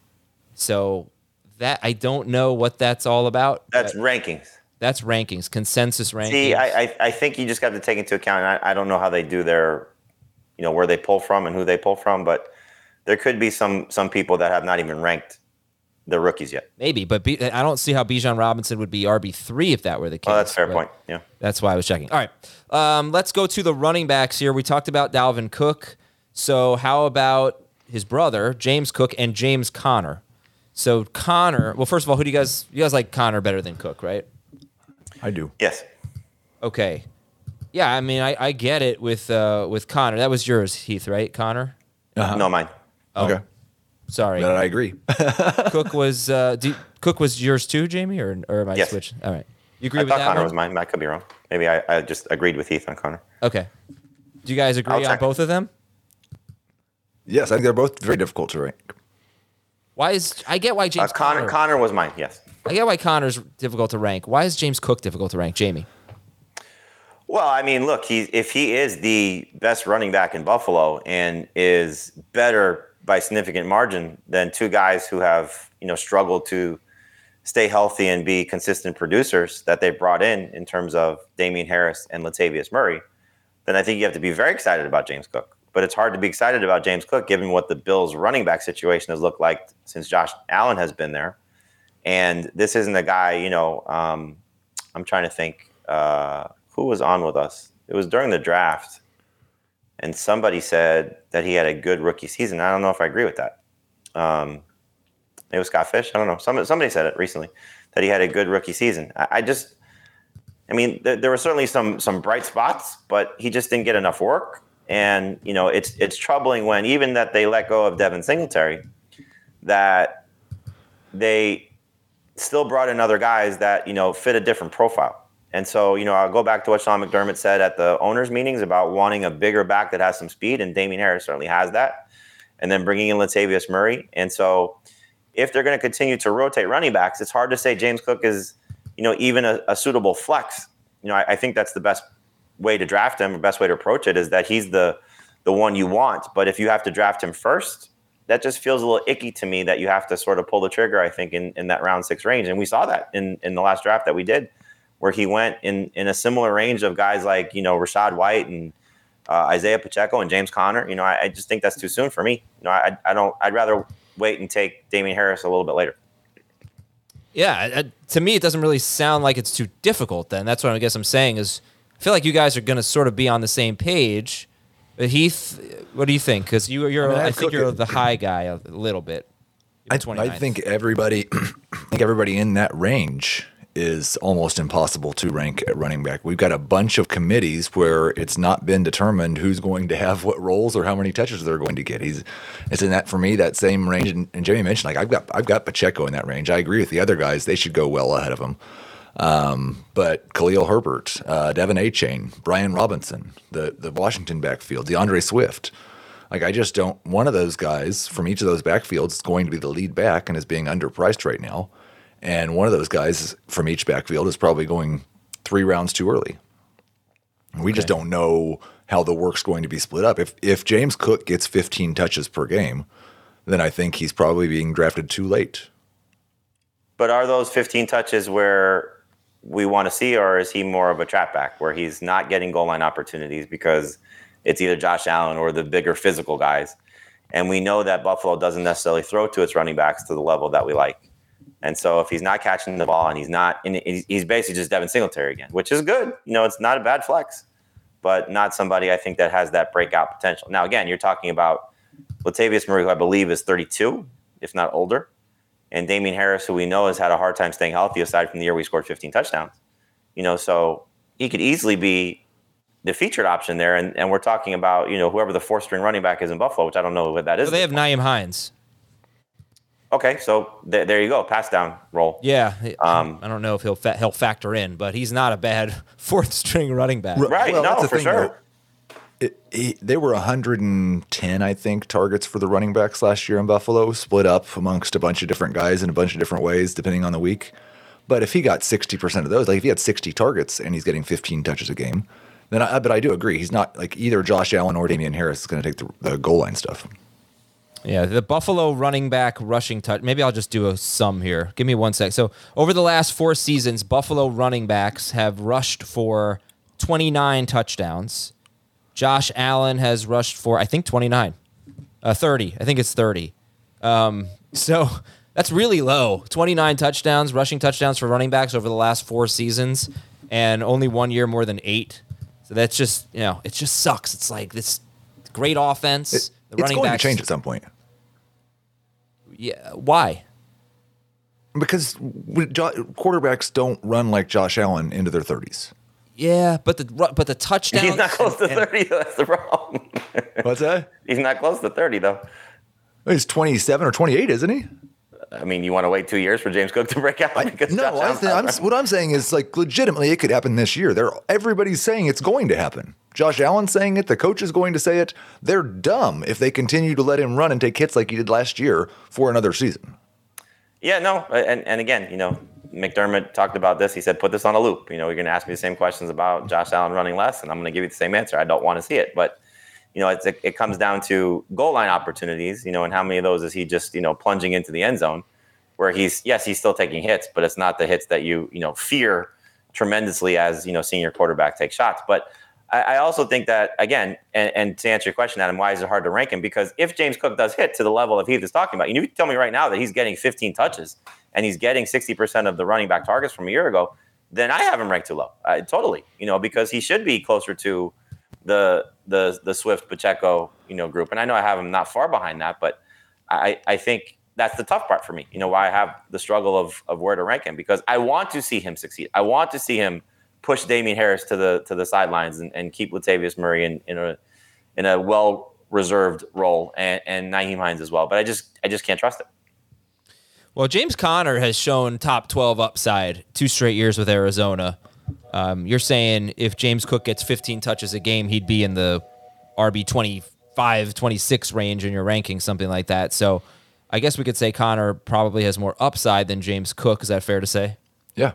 So that I don't know what that's all about. That's rankings. That's rankings, consensus rankings. See, I, I, I think you just got to take into account, and I, I don't know how they do their, you know, where they pull from and who they pull from, but there could be some some people that have not even ranked the rookies yet. Maybe, but B, I don't see how Bijan Robinson would be R B three if that were the case. Oh, that's a fair point, yeah. That's why I was checking. All right, um, let's go to the running backs here. We talked about Dalvin Cook. So how about his brother, James Cook, and James Conner? So Conner, well, first of all, who do you guys, you guys like Conner better than Cook, right? I do. Yes. Okay. Yeah, I mean, I, I get it with uh, with Conner. That was yours, Heath, right, Conner? Uh-huh. No, mine. Oh, Okay. Sorry. Then I agree. Cook was uh, do, Cook was yours too, Jamie, or or am I Yes. switching? All right. You agree I with thought that Connor one? was mine. I could be wrong. Maybe I, I just agreed with Heath on Connor. Okay. Do you guys agree I'll on check. both of them? Yes, I think they're both very difficult to rank. Why is I get why Uh, James Connor, Conner, Connor was mine, yes. I get why Connor's difficult to rank. Why is James Cook difficult to rank, Jamie? Well, I mean, look, he if he is the best running back in Buffalo and is better by significant margin than two guys who have, you know, struggled to stay healthy and be consistent producers that they brought in in terms of Damian Harris and Latavius Murray, then I think you have to be very excited about James Cook. But it's hard to be excited about James Cook given what the Bills' running back situation has looked like since Josh Allen has been there. And this isn't a guy, you know, um, I'm trying to think uh, who was on with us. It was during the draft. And somebody said that he had a good rookie season. I don't know if I agree with that. Um, it was Scott Fish. I don't know. Somebody, somebody said it recently that he had a good rookie season. I, I just, I mean, th- there were certainly some some bright spots, but he just didn't get enough work. And you know, it's it's troubling when even that they let go of Devin Singletary, that they still brought in other guys that you know fit a different profile. And so, you know, I'll go back to what Sean McDermott said at the owners' meetings about wanting a bigger back that has some speed, and Damian Harris certainly has that. And then bringing in Latavius Murray. And so if they're going to continue to rotate running backs, it's hard to say James Cook is, you know, even a, a suitable flex. You know, I, I think that's the best way to draft him, or best way to approach it is that he's the the one you want. But if you have to draft him first, that just feels a little icky to me that you have to sort of pull the trigger, I think, in, in that round six range. And we saw that in, in the last draft that we did, where he went in, in a similar range of guys like, you know, Rashad White and uh, Isaiah Pacheco and James Conner. You know, I, I just think that's too soon for me. You know, I, I don't, I'd rather wait and take Damian Harris a little bit later. Yeah, uh, to me, it doesn't really sound like it's too difficult then. That's what I guess I'm saying is I feel like you guys are going to sort of be on the same page. But Heath, what do you think? Because you, you're, I, mean, I, I think you're the high guy a little bit. I, I think everybody, I think everybody in that range is almost impossible to rank at running back. We've got a bunch of committees where it's not been determined who's going to have what roles or how many touches they're going to get. He's, it's in that for me that same range. And, and Jamie mentioned like I've got I've got Pacheco in that range. I agree with the other guys; they should go well ahead of him. Um, but Khalil Herbert, uh, Devin Achane, Brian Robinson, the the Washington backfield, DeAndre Swift. Like I just don't. One of those guys from each of those backfields is going to be the lead back and is being underpriced right now. And one of those guys from each backfield is probably going three rounds too early. We just don't know how the work's going to be split up. If if James Cook gets fifteen touches per game, then I think he's probably being drafted too late. But are those fifteen touches where we want to see, or is he more of a trap back where he's not getting goal line opportunities because it's either Josh Allen or the bigger physical guys? And we know that Buffalo doesn't necessarily throw to its running backs to the level that we like. And so if he's not catching the ball and he's not, and he's basically just Devin Singletary again, which is good. You know, it's not a bad flex, but not somebody I think that has that breakout potential. Now, again, you're talking about Latavius Murray, who I believe is thirty-two, if not older, and Damien Harris, who we know has had a hard time staying healthy aside from the year we scored fifteen touchdowns. You know, so he could easily be the featured option there. And, and we're talking about, you know, whoever the fourth string running back is in Buffalo, which I don't know what that is. So they have Nyheim Hines. Okay, so th- there you go, pass down role. Yeah, um, I don't know if he'll fa- he'll factor in, but he's not a bad fourth string running back. Right, well, no, for thing, sure. Though, it, it, they were one hundred ten, I think, targets for the running backs last year in Buffalo, split up amongst a bunch of different guys in a bunch of different ways, depending on the week. But if he got sixty percent of those, like if he had sixty targets and he's getting fifteen touches a game, then I, but I do agree, he's not like either Josh Allen or Damien Harris is going to take the, the goal line stuff. Yeah, the Buffalo running back rushing touch. Maybe I'll just do a sum here. Give me one sec. So over the last four seasons, Buffalo running backs have rushed for twenty-nine touchdowns. Josh Allen has rushed for, I think, twenty-nine. Uh, thirty. I think it's thirty. Um, so that's really low. twenty-nine touchdowns, rushing touchdowns for running backs over the last four seasons, and only one year more than eight. So that's just, you know, it just sucks. It's like this great offense. It, the it's running going backs, to change at some point. Yeah, why? Because we, jo- quarterbacks don't run like Josh Allen into their thirties. Yeah, but the but the touchdown. He's not close to thirty. Though. That's the problem. What's that? He's not close to thirty though. He's twenty-seven or twenty-eight, isn't he? I mean, you want to wait two years for James Cook to break out? Because I, no, I think, I'm, what I'm saying is like legitimately, it could happen this year. They're everybody's saying it's going to happen. Josh Allen's saying it. The coach is going to say it. They're dumb if they continue to let him run and take hits like he did last year for another season. Yeah, no, and and again, you know, McDermott talked about this. He said, "Put this on a loop." You know, you're going to ask me the same questions about Josh Allen running less, and I'm going to give you the same answer. I don't want to see it, but you know, it's, it, it comes down to goal line opportunities. You know, and how many of those is he just you know plunging into the end zone, where he's yes, he's still taking hits, but it's not the hits that you you know fear tremendously as you know seeing your quarterback take shots, but. I also think that, again, and, and to answer your question, Adam, why is it hard to rank him? Because if James Cook does hit to the level of Heath is talking about, you need to tell me right now that he's getting fifteen touches and he's getting sixty percent of the running back targets from a year ago, then I have him ranked too low. Uh, totally. You know, because he should be closer to the the the Swift Pacheco, you know, group. And I know I have him not far behind that, but I, I think that's the tough part for me. You know, why I have the struggle of of where to rank him, because I want to see him succeed. I want to see him push Damien Harris to the to the sidelines and, and keep Latavius Murray in, in a in a well reserved role, and, and Nyheim Hines as well. But I just I just can't trust it. Well, James Conner has shown top twelve upside two straight years with Arizona. Um, you're saying if James Cook gets fifteen touches a game, he'd be in the R B twenty-five, twenty-six range in your ranking, something like that. So I guess we could say Conner probably has more upside than James Cook. Is that fair to say? Yeah.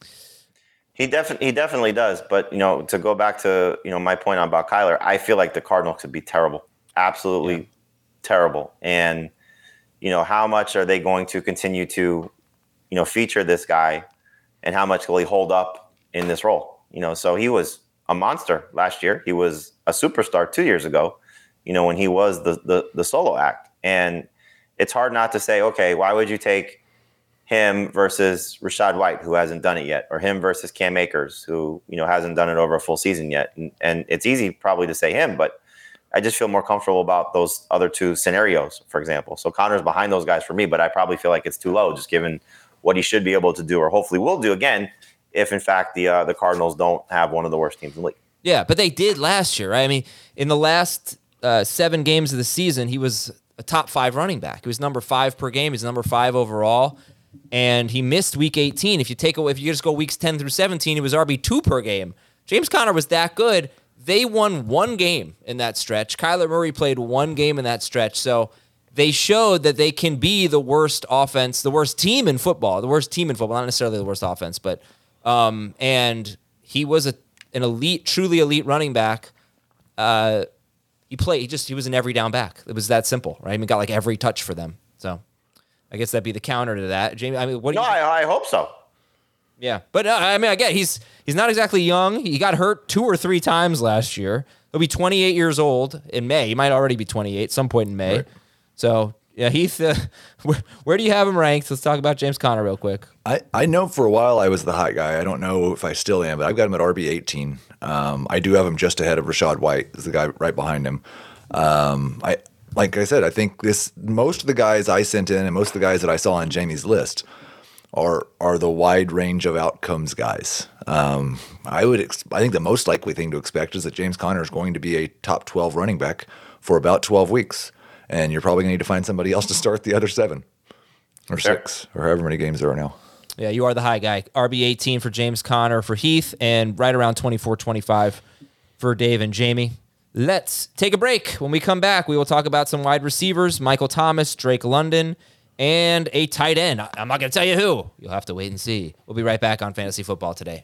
He definitely he definitely does, but you know, to go back to you know my point about Kyler, I feel like the Cardinals could be terrible, absolutely yeah. terrible. And you know, how much are they going to continue to, you know, feature this guy, and how much will he hold up in this role? You know, so he was a monster last year. He was a superstar two years ago. You know, when he was the the, the solo act, and it's hard not to say, okay, why would you take him versus Rachaad White, who hasn't done it yet, or him versus Cam Akers, who you know hasn't done it over a full season yet. And, and it's easy probably to say him, but I just feel more comfortable about those other two scenarios, for example. So Connor's behind those guys for me, but I probably feel like it's too low, just given what he should be able to do, or hopefully will do again, if in fact the uh, the Cardinals don't have one of the worst teams in the league. Yeah, but they did last year, right? I mean, in the last uh, seven games of the season, he was a top five running back. He was number five per game. He's number five overall. And he missed week eighteen. If you take away, if you just go weeks ten through seventeen, he was R B two per game. James Conner was that good. They won one game in that stretch. Kyler Murray played one game in that stretch. So they showed that they can be the worst offense, the worst team in football, the worst team in football, not necessarily the worst offense, but um, and he was a an elite, truly elite running back, uh, he played. He just he was an every down back. It was that simple, right? I mean, got like every touch for them. So I guess that'd be the counter to that. Jamie, I mean, what do no, you? I, I hope so. Yeah, but uh, I mean, I get he's he's not exactly young. He got hurt two or three times last year. He'll be twenty-eight years old in May. He might already be twenty-eight some point in May. Right. So yeah, Heath, uh, where, where do you have him ranked? Let's talk about James Conner real quick. I, I know for a while I was the hot guy. I don't know if I still am, but I've got him at R B eighteen. Um, I do have him just ahead of Rachaad White, is the guy right behind him. Um, I like I said, I think this most of the guys I sent in and most of the guys that I saw on Jamie's list are are the wide range of outcomes guys. Um, I would ex- I think the most likely thing to expect is that James Conner is going to be a top twelve running back for about twelve weeks, and you're probably going to need to find somebody else to start the other seven or sure. six or however many games there are now. Yeah, you are the high guy. R B eighteen for James Conner for Heath, and right around twenty-four twenty-five for Dave and Jamie. Let's take a break. When we come back, we will talk about some wide receivers, Michael Thomas, Drake London, and a tight end. I'm not going to tell you who. You'll have to wait and see. We'll be right back on Fantasy Football Today.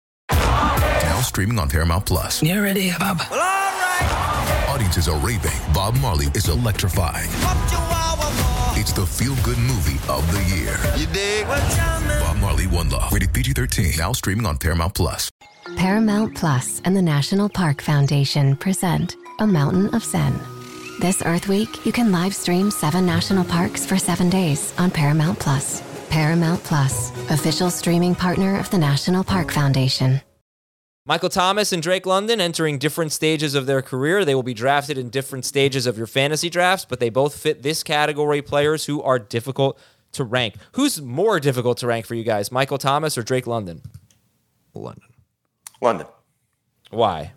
Now streaming on Paramount Plus. You ready, Bob? Well, all right. Audiences are raving. Bob Marley is electrifying. It's the feel-good movie of the year. You dig? Bob Marley, One Love. Rated P G thirteen. Now streaming on Paramount Plus. Paramount Plus and the National Park Foundation present A Mountain of Zen. This Earth Week, you can live stream seven national parks for seven days on Paramount Plus. Paramount Plus, official streaming partner of the National Park Foundation. Michael Thomas and Drake London entering different stages of their career. They will be drafted in different stages of your fantasy drafts, but they both fit this category, players who are difficult to rank. Who's more difficult to rank for you guys, Michael Thomas or Drake London? London. London. Why?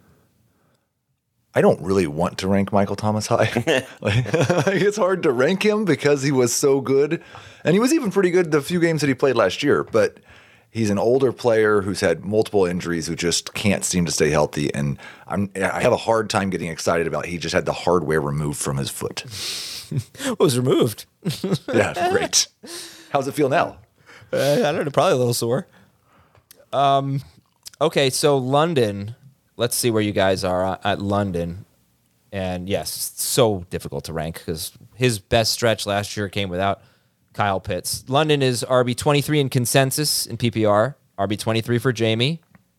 I don't really want to rank Michael Thomas high. like, it's hard to rank him because he was so good. And he was even pretty good the few games that he played last year. But he's an older player who's had multiple injuries who just can't seem to stay healthy. And I'm, I have a hard time getting excited about he just had the hardware removed from his foot. What was removed? Yeah, great. How's it feel now? Uh, I don't know, probably a little sore. Um, okay, so London... Let's see where you guys are at London. And yes, so difficult to rank because his best stretch last year came without Kyle Pitts. London is R B twenty-three in consensus in P P R, R B twenty-three for Jamie,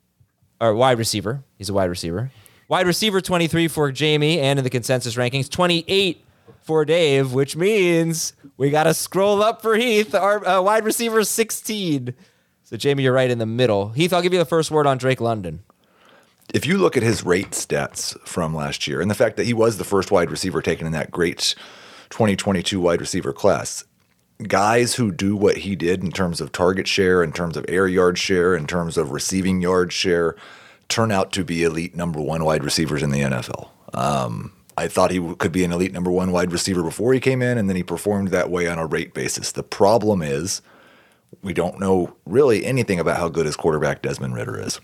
or wide receiver. He's a wide receiver. Wide receiver twenty-three for Jamie, and in the consensus rankings, twenty-eight for Dave, which means we got to scroll up for Heath, our uh, wide receiver sixteen. So Jamie, you're right in the middle. Heath, I'll give you the first word on Drake London. If you look at his rate stats from last year and the fact that he was the first wide receiver taken in that great twenty twenty-two wide receiver class, guys who do what he did in terms of target share, in terms of air yard share, in terms of receiving yard share, turn out to be elite number one wide receivers in the N F L. Um, I thought he could be an elite number one wide receiver before he came in, and then he performed that way on a rate basis. The problem is we don't know really anything about how good his quarterback Desmond Ridder is.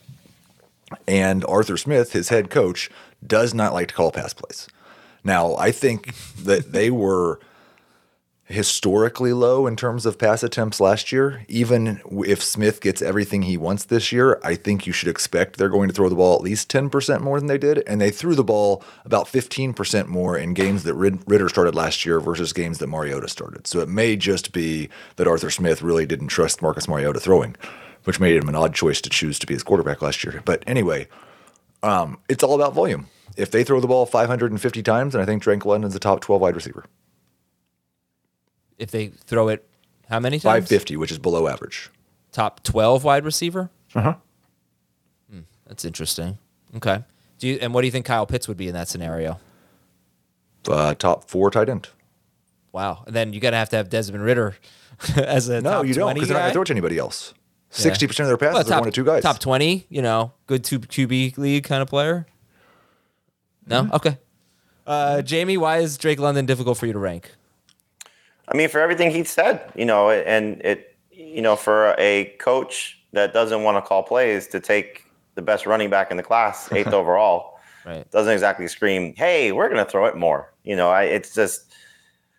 And Arthur Smith, his head coach, does not like to call pass plays. Now, I think that they were historically low in terms of pass attempts last year. Even if Smith gets everything he wants this year, I think you should expect they're going to throw the ball at least ten percent more than they did. And they threw the ball about fifteen percent more in games that Ridder started last year versus games that Mariota started. So it may just be that Arthur Smith really didn't trust Marcus Mariota throwing, which made him an odd choice to choose to be his quarterback last year. But anyway, um, it's all about volume. If they throw the ball five hundred fifty times, and I think Drake London's a top twelve wide receiver. If they throw it how many times? five fifty, which is below average. Top twelve wide receiver? Uh-huh. Hmm, that's interesting. Okay. Do you, and what do you think Kyle Pitts would be in that scenario? Uh, top four tight end. Wow. And then you got to have to have Desmond Ridder as a no, top you don't, twenty because guy? they're not going to throw it to anybody else. sixty percent of their passes well, top, are one to two guys. Top twenty, you know, good two Q B league kind of player? No? Mm-hmm. Okay. Uh, Jamie, why is Drake London difficult for you to rank? I mean, for everything he said, you know, and it, you know, for a coach that doesn't want to call plays to take the best running back in the class, eighth overall, right, doesn't exactly scream, "Hey, we're going to throw it more." You know, I, it's just,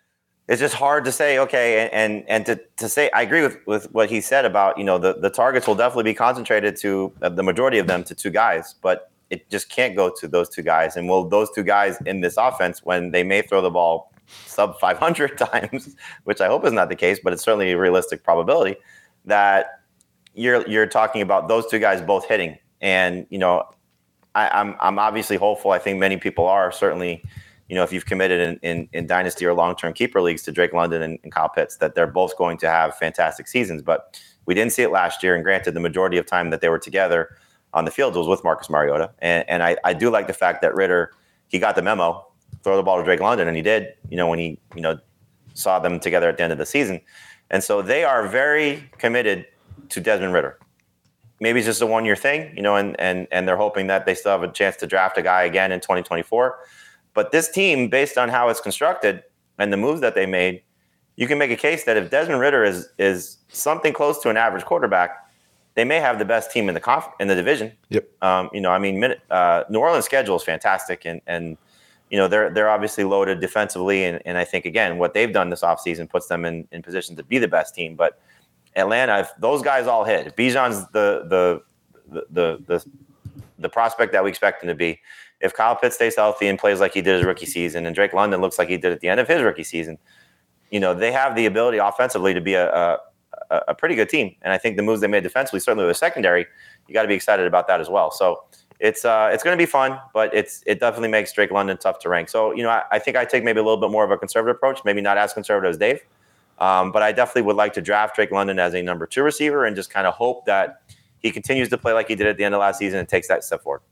it's just hard to say, okay, and and, and to, to say, I agree with, with what he said about, you know, the, the targets will definitely be concentrated to uh, the majority of them to two guys, but it just can't go to those two guys. And will those two guys in this offense, when they may throw the ball sub five hundred times, which I hope is not the case, but it's certainly a realistic probability, that you're you're talking about those two guys both hitting. And, you know, I, I'm I'm obviously hopeful. I think many people are, certainly, you know, if you've committed in, in, in dynasty or long-term keeper leagues to Drake London and, and Kyle Pitts, that they're both going to have fantastic seasons. But we didn't see it last year. And granted, the majority of time that they were together on the field was with Marcus Mariota. And, and I, I do like the fact that Ritter, he got the memo, throw the ball to Drake London, and he did, you know, when he, you know, saw them together at the end of the season. And so they are very committed to Desmond Ritter. Maybe it's just a one-year thing, you know, and, and, and they're hoping that they still have a chance to draft a guy again in twenty twenty-four. But this team, based on how it's constructed and the moves that they made, you can make a case that if Desmond Ritter is is something close to an average quarterback, they may have the best team in the conf- in the division. Yep. Um, you know, I mean, uh, New Orleans' schedule is fantastic, and and you know they're they're obviously loaded defensively, and, and I think again what they've done this offseason puts them in, in position to be the best team. But Atlanta, if those guys all hit, if Bijan's the the the the the, the prospect that we expect him to be, if Kyle Pitts stays healthy and plays like he did his rookie season, and Drake London looks like he did at the end of his rookie season, you know they have the ability offensively to be a, a a pretty good team. And I think the moves they made defensively, certainly with the secondary, you got to be excited about that as well. So it's uh, it's going to be fun, but it's it definitely makes Drake London tough to rank. So, you know, I, I think I take maybe a little bit more of a conservative approach, maybe not as conservative as Dave. Um, but I definitely would like to draft Drake London as a number two receiver and just kind of hope that he continues to play like he did at the end of last season and takes that step forward.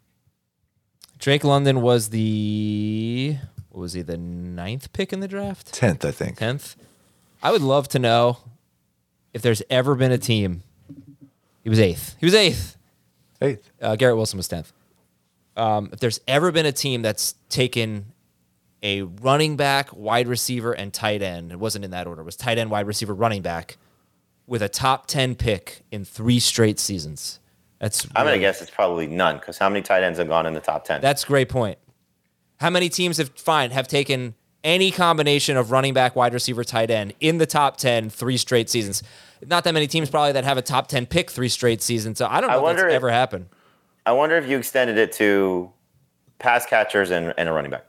Drake London was the, what was he, the ninth pick in the draft? Tenth, I think. Tenth. I would love to know if there's ever been a team. He was eighth. He was eighth. Eighth. Uh, Garrett Wilson was tenth. Um, if there's ever been a team that's taken a running back, wide receiver, and tight end, it wasn't in that order. It was tight end, wide receiver, running back, with a top ten pick in three straight seasons. That's I'm really, going to guess it's probably none, because how many tight ends have gone in the top ten? That's a great point. How many teams have fine have taken any combination of running back, wide receiver, tight end in the top ten three straight seasons? Not that many teams probably that have a top ten pick three straight seasons. So I don't know I if that's if, ever happened. I wonder if you extended it to pass catchers and, and a running back.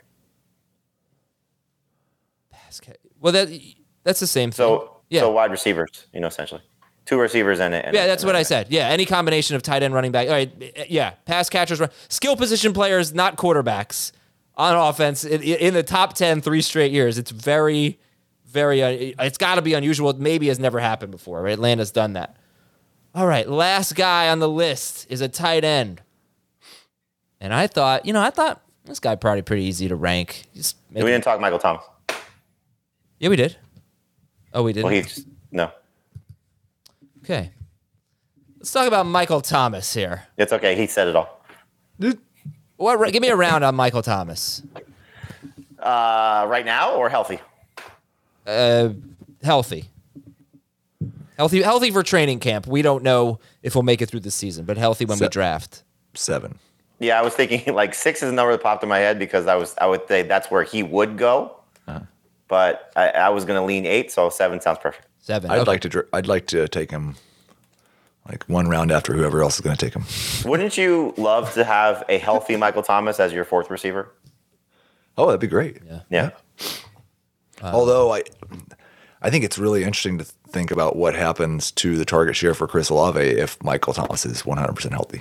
Pass catch. Well, that that's the same thing. So, yeah. so wide receivers, you know, essentially. Two receivers and a, and yeah, that's and what a, I said. Yeah, any combination of tight end, running back. All right, yeah, pass catchers, skill position players, not quarterbacks on offense in, in the top ten three straight years. It's very, very, uh, it's got to be unusual. It maybe has never happened before. Right? Atlanta's done that. All right, last guy on the list is a tight end. And I thought, you know, I thought this guy probably pretty easy to rank. Just we didn't talk Michael Thomas. Yeah, we did. Oh, we did. Well, he's no. Okay. Let's talk about Michael Thomas here. It's okay. He said it all. What? Give me a round on Michael Thomas. Uh, right now or healthy? Uh, healthy. Healthy, healthy for training camp. We don't know if we'll make it through the season, but healthy when Se- we draft. Seven. Yeah, I was thinking like six is the number that popped in my head because I was I would say that's where he would go, uh-huh. but I, I was going to lean eight, so seven sounds perfect. Seven. I'd okay. like to. I'd like to take him like one round after whoever else is going to take him. Wouldn't you love to have a healthy Michael Thomas as your fourth receiver? Oh, that'd be great. Yeah. Yeah. Uh, Although I, I think it's really interesting to think about what happens to the target share for Chris Olave if Michael Thomas is one hundred percent healthy.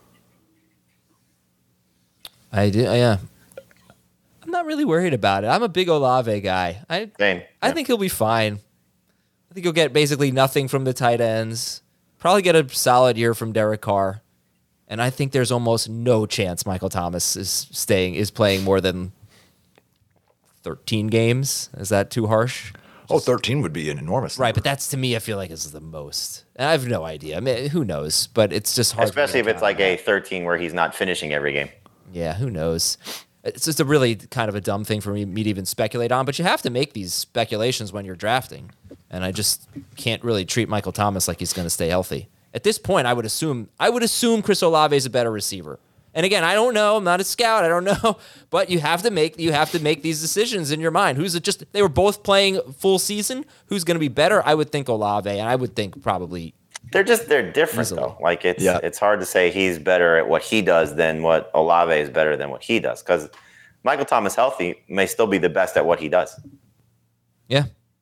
I do. Yeah. I'm not really worried about it. I'm a big Olave guy. I Same. I Yeah. think he'll be fine. I think he'll get basically nothing from the tight ends. Probably get a solid year from Derek Carr. And I think there's almost no chance Michael Thomas is staying is playing more than thirteen games. Is that too harsh? Oh, thirteen would be an enormous Right, number. but that's to me, I feel like is the most. And I have no idea. I mean, who knows? But it's just hard. Especially if it's like a thirteen where he's not finishing every game. Yeah, who knows? It's just a really kind of a dumb thing for me, me to even speculate on, but you have to make these speculations when you're drafting. And I just can't really treat Michael Thomas like he's going to stay healthy. At this point, I would assume I would assume Chris Olave is a better receiver. And again, I don't know. I'm not a scout. I don't know. But you have to make you have to make these decisions in your mind. Who's it just they were both playing full season. Who's going to be better? I would think Olave, and I would think probably they're just they're different easily. Though. Like it's yeah. it's hard to say he's better at what he does than what Olave is better than what he does, because Michael Thomas healthy may still be the best at what he does. Yeah.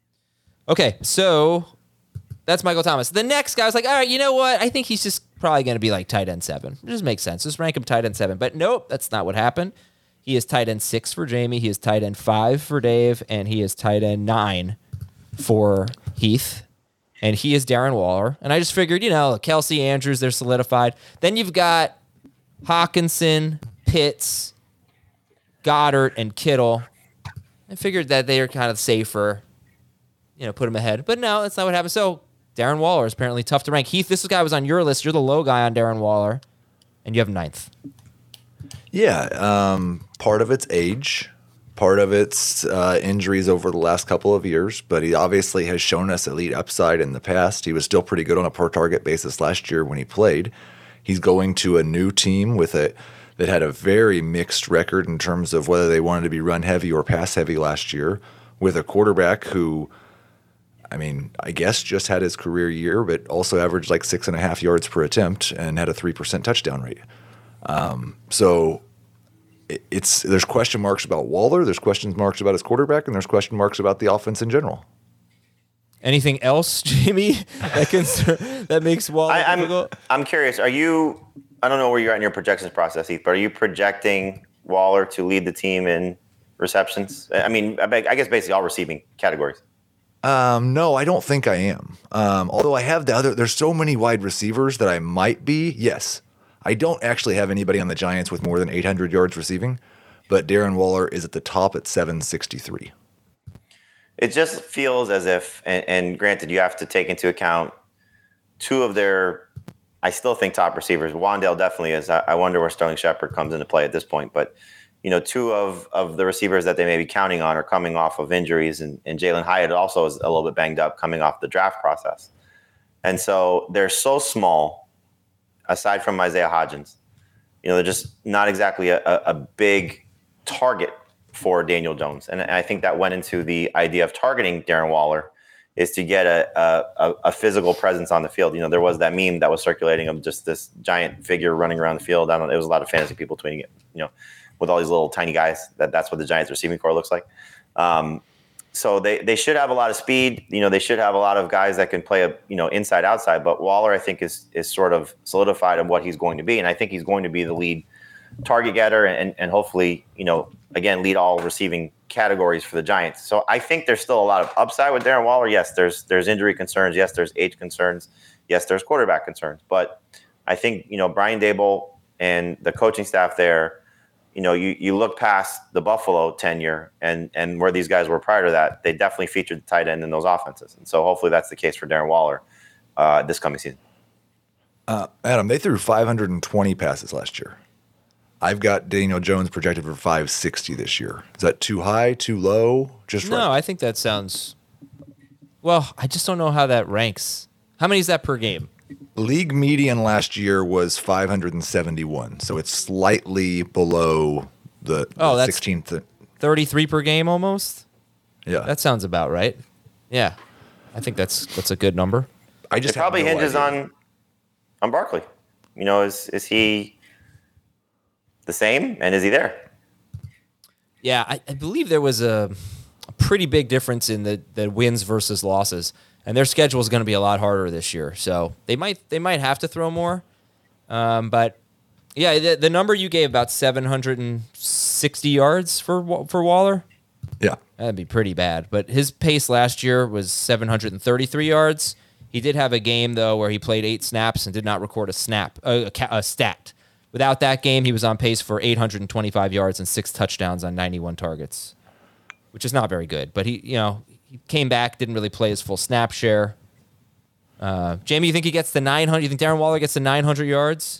Okay, so that's Michael Thomas. The next guy was like, all right, you know what? I think he's just probably going to be like tight end seven. It just makes sense. Just rank him tight end seven. But nope, that's not what happened. He is tight end six for Jamie. He is tight end five for Dave. And he is tight end nine for Heath. And he is Darren Waller. And I just figured, you know, Kelsey, Andrews, they're solidified. Then you've got Hawkinson, Pitts, Goddard, and Kittle. I figured that they are kind of safer. You know, put him ahead. But no, that's not what happened. So Darren Waller is apparently tough to rank. Heath, this guy was on your list. You're the low guy on Darren Waller, and you have ninth. Yeah, um, part of it's age, part of it's uh, injuries over the last couple of years, but he obviously has shown us elite upside in the past. He was still pretty good on a per-target basis last year when he played. He's going to a new team with a that had a very mixed record in terms of whether they wanted to be run-heavy or pass-heavy last year, with a quarterback who – I mean, I guess just had his career year, but also averaged like six and a half yards per attempt and had a three percent touchdown rate. Um, so it, it's there's question marks about Waller, there's question marks about his quarterback, and there's question marks about the offense in general. Anything else, Jamie, that concern, that makes Waller I, I'm, difficult? I'm curious. Are you? I don't know where you're at in your projections process, Heath, but are you projecting Waller to lead the team in receptions? I mean, I guess basically all receiving categories. Um, no, I don't think I am. Um, although I have the other, there's so many wide receivers that I might be. Yes, I don't actually have anybody on the Giants with more than eight hundred yards receiving, but Darren Waller is at the top at seven sixty-three. It just feels as if, and, and granted, you have to take into account two of their, I still think top receivers. Wan'Dale definitely is. I, I wonder where Sterling Shepard comes into play at this point, but. You know, two of, of the receivers that they may be counting on are coming off of injuries, and, and Jalen Hyatt also is a little bit banged up coming off the draft process. And so they're so small, aside from Isaiah Hodgins. You know, they're just not exactly a, a big target for Daniel Jones. And I think that went into the idea of targeting Darren Waller, is to get a, a, a physical presence on the field. You know, there was that meme that was circulating of just this giant figure running around the field. I don't know, it was a lot of fantasy people tweeting it, you know, with all these little tiny guys. That that's what the Giants receiving core looks like. Um, so they, they should have a lot of speed. You know, they should have a lot of guys that can play a, you know, inside outside, but Waller, I think, is is sort of solidified of what he's going to be. And I think he's going to be the lead target getter and, and hopefully, you know, again, lead all receiving categories for the Giants. So I think there's still a lot of upside with Darren Waller. Yes, there's there's injury concerns. Yes, there's age concerns. Yes, there's quarterback concerns. But I think, you know, Brian Daboll and the coaching staff there, you know, you, you look past the Buffalo tenure and, and where these guys were prior to that, they definitely featured the tight end in those offenses. And so hopefully that's the case for Darren Waller uh, this coming season. Uh, Adam, they threw five hundred twenty passes last year. I've got Daniel Jones projected for five sixty this year. Is that too high, too low? Just no, right? I think that sounds. Well, I just don't know how that ranks. How many is that per game? League median last year was five hundred seventy-one, so it's slightly below the, oh, the that's sixteenth. thirty-three per game almost? Yeah. That sounds about right. Yeah. I think that's that's a good number. I just it probably no hinges idea. on on Barkley. You know, is is he the same, and is he there? Yeah, I, I believe there was a, a pretty big difference in the, the wins versus losses, and their schedule is going to be a lot harder this year. So they might they might have to throw more, um, but yeah, the, the number you gave, about seven hundred sixty yards for for Waller. Yeah, that'd be pretty bad. But his pace last year was seven hundred thirty-three yards. He did have a game though where he played eight snaps and did not record a snap a, a, a stat. Without that game, he was on pace for eight hundred twenty-five yards and six touchdowns on ninety-one targets, which is not very good. But he, you know, he came back, didn't really play his full snap share. Uh, Jamie, you think he gets the nine hundred? You think Darren Waller gets the nine hundred yards?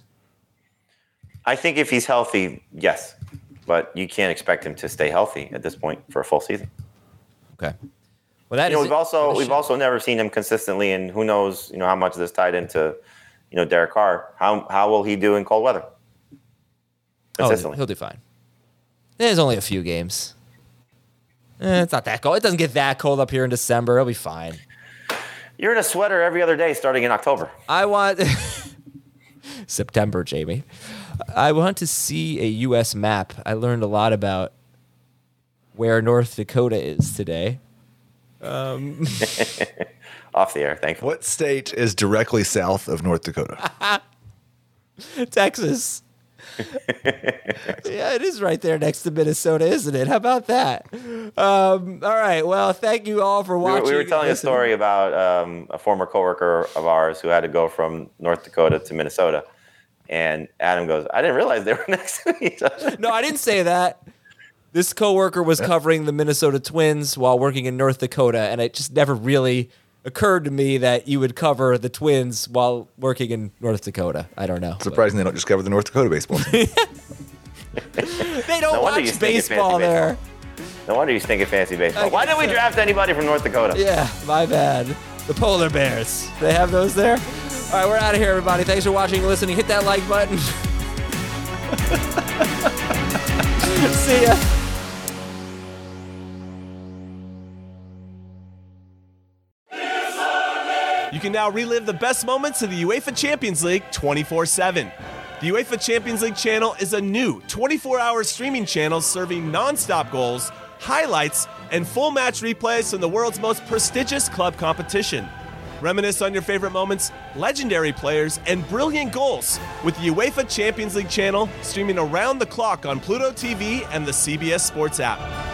I think if he's healthy, yes. But you can't expect him to stay healthy at this point for a full season. Okay. Well, that you know, is we've also we've also never seen him consistently, and who knows, you know, how much of this tied into, you know, Derek Carr. How how will he do in cold weather? consistently. Oh, he'll do fine. There's only a few games. Eh, it's not that cold. It doesn't get that cold up here in December. It'll be fine. You're in a sweater every other day starting in October. I want September, Jamie. I want to see a U S map. I learned a lot about where North Dakota is today. Um, Off the air, thankfully. What state is directly south of North Dakota? Texas. Yeah, it is right there next to Minnesota, isn't it? How about that? Um, all right. Well, thank you all for watching. We were, we were telling a story about um, a former coworker of ours who had to go from North Dakota to Minnesota. And Adam goes, I didn't realize they were next to each other. No, I didn't say that. This coworker was covering the Minnesota Twins while working in North Dakota, and it just never really occurred to me that you would cover the Twins while working in North Dakota. I don't know. Surprising they don't just cover the North Dakota baseball team. They don't No wonder you watch stink at baseball fantasy there. baseball. No wonder you stink at fantasy baseball. I Why didn't we guess so. draft anybody from North Dakota? Yeah, my bad. The polar bears. They have those there? All right, we're out of here, everybody. Thanks for watching and listening. Hit that like button. See ya. You can now relive the best moments of the UEFA Champions League twenty-four seven. The UEFA Champions League channel is a new twenty-four hour streaming channel serving non-stop goals, highlights, and full match replays from the world's most prestigious club competition. Reminisce on your favorite moments, legendary players, and brilliant goals with the UEFA Champions League channel streaming around the clock on Pluto T V and the C B S Sports app.